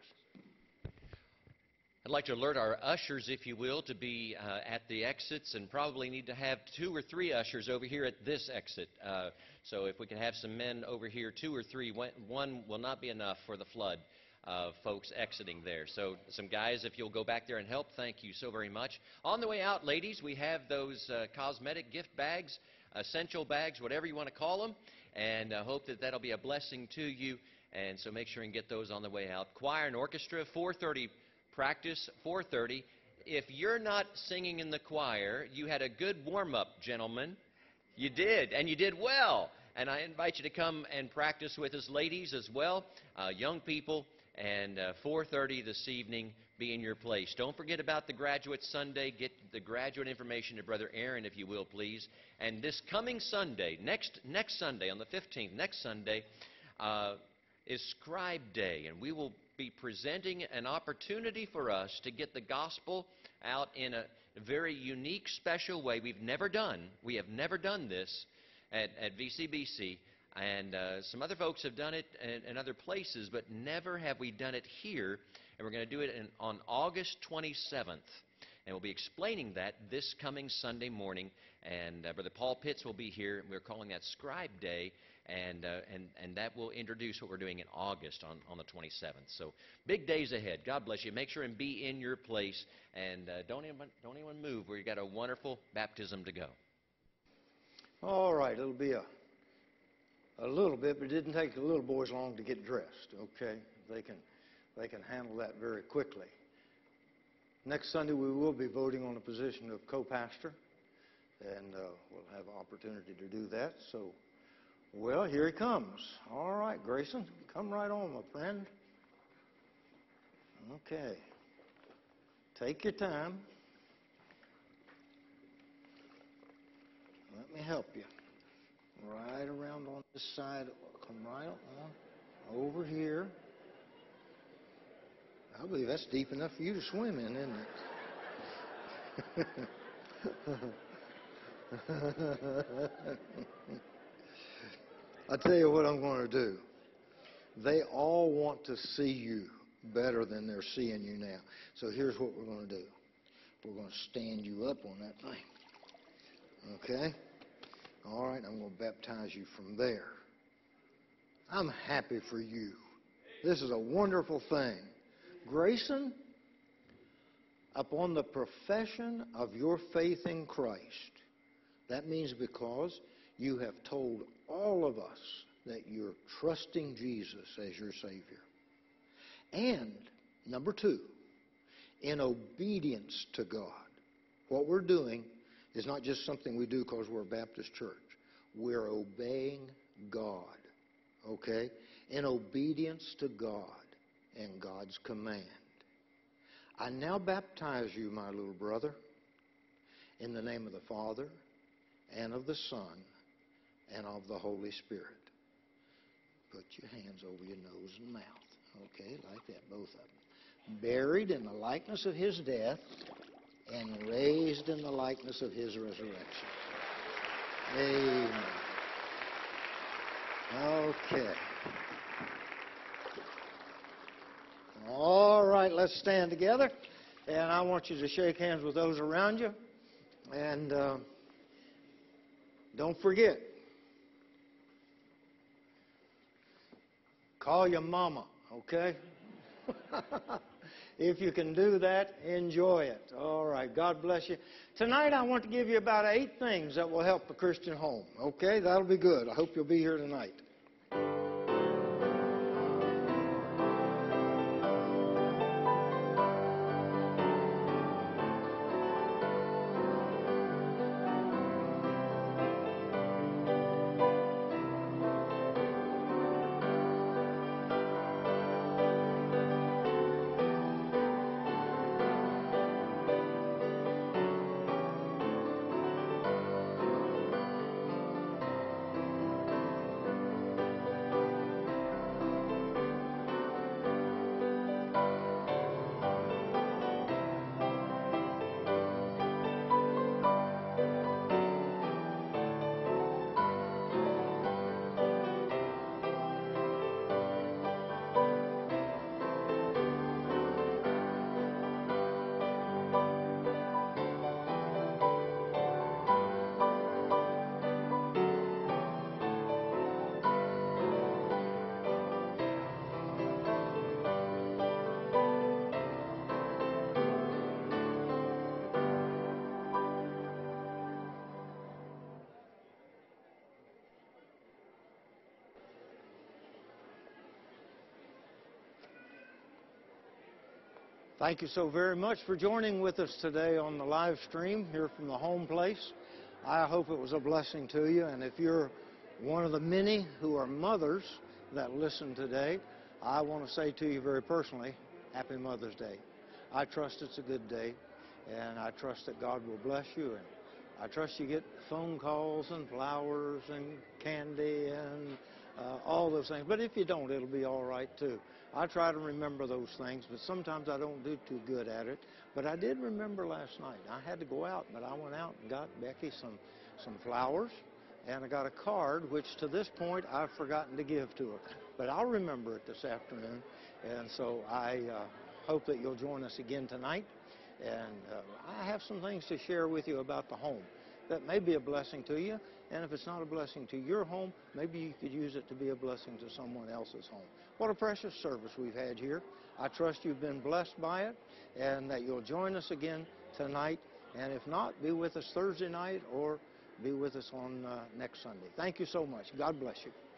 I'd like to alert our ushers, if you will, to be at the exits, and probably need to have 2 or 3 ushers over here at this exit. So if we can have some men over here, 2 or 3, one will not be enough for the flood of folks exiting there. So some guys, if you'll go back there and help, thank you so very much. On the way out, ladies, we have those cosmetic gift bags, essential bags, whatever you want to call them, and I hope that that'll be a blessing to you. And so make sure and get those on the way out. Choir and orchestra, 4:30 practice, 4:30. If you're not singing in the choir, you had a good warm-up, gentlemen. You did, and you did well. And I invite you to come and practice with us, ladies, as well, young people, and 4:30 this evening, be in your place. Don't forget about the Graduate Sunday. Get the graduate information to Brother Aaron, if you will, please. And this coming Sunday, next Sunday, on the 15th, next Sunday, is Scribe Day, and we will be presenting an opportunity for us to get the gospel out in a very unique, special way. We have never done this at VCBC, and some other folks have done it in other places, but never have we done it here. And we're going to do it on August 27th, and we'll be explaining that this coming Sunday morning. And Brother Paul Pitts will be here, and we're calling that Scribe Day. And that will introduce what we're doing in August on the 27th. So big days ahead. God bless you. Make sure and be in your place, and don't anyone move. We've got a wonderful baptism to go. All right, it'll be a little bit, but it didn't take the little boys long to get dressed. Okay, they can handle that very quickly. Next Sunday we will be voting on the position of co-pastor, and we'll have an opportunity to do that. So. Well, here he comes. All right, Grayson, come right on, my friend. Okay. Take your time. Let me help you. Right around on this side. Come right on over here. I believe that's deep enough for you to swim in, isn't it? I tell you what I'm going to do. They all want to see you better than they're seeing you now. So here's what we're going to do. We're going to stand you up on that thing. Okay? All right, I'm going to baptize you from there. I'm happy for you. This is a wonderful thing. Grayson, upon the profession of your faith in Christ, that means because you have told all of us that you're trusting Jesus as your Savior. And, number 2, in obedience to God. What we're doing is not just something we do because we're a Baptist church. We're obeying God, okay? In obedience to God and God's command. I now baptize you, my little brother, in the name of the Father and of the Son and of the Holy Spirit. put your hands over your nose and mouth. Okay, like that, both of them. Buried in the likeness of his death and raised in the likeness of his resurrection. Amen. Okay. All right, let's stand together. And I want you to shake hands with those around you. And don't forget, call your mama, okay? If you can do that, enjoy it. All right, God bless you. Tonight I want to give you about 8 things that will help a Christian home, okay? That'll be good. I hope you'll be here tonight. Thank you so very much for joining with us today on the live stream here from the home place. I hope it was a blessing to you. And if you're one of the many who are mothers that listen today, I want to say to you very personally, Happy Mother's Day. I trust it's a good day, and I trust that God will bless you. And I trust you get phone calls and flowers and candy and all those things. But if you don't, it'll be all right, too. I try to remember those things, but sometimes I don't do too good at it. But I did remember last night. I had to go out, but I went out and got Becky some flowers, and I got a card, which to this point I've forgotten to give to her. But I'll remember it this afternoon, and so I hope that you'll join us again tonight. And I have some things to share with you about the home that may be a blessing to you. And if it's not a blessing to your home, maybe you could use it to be a blessing to someone else's home. What a precious service we've had here. I trust you've been blessed by it and that you'll join us again tonight. And if not, be with us Thursday night or be with us on next Sunday. Thank you so much. God bless you.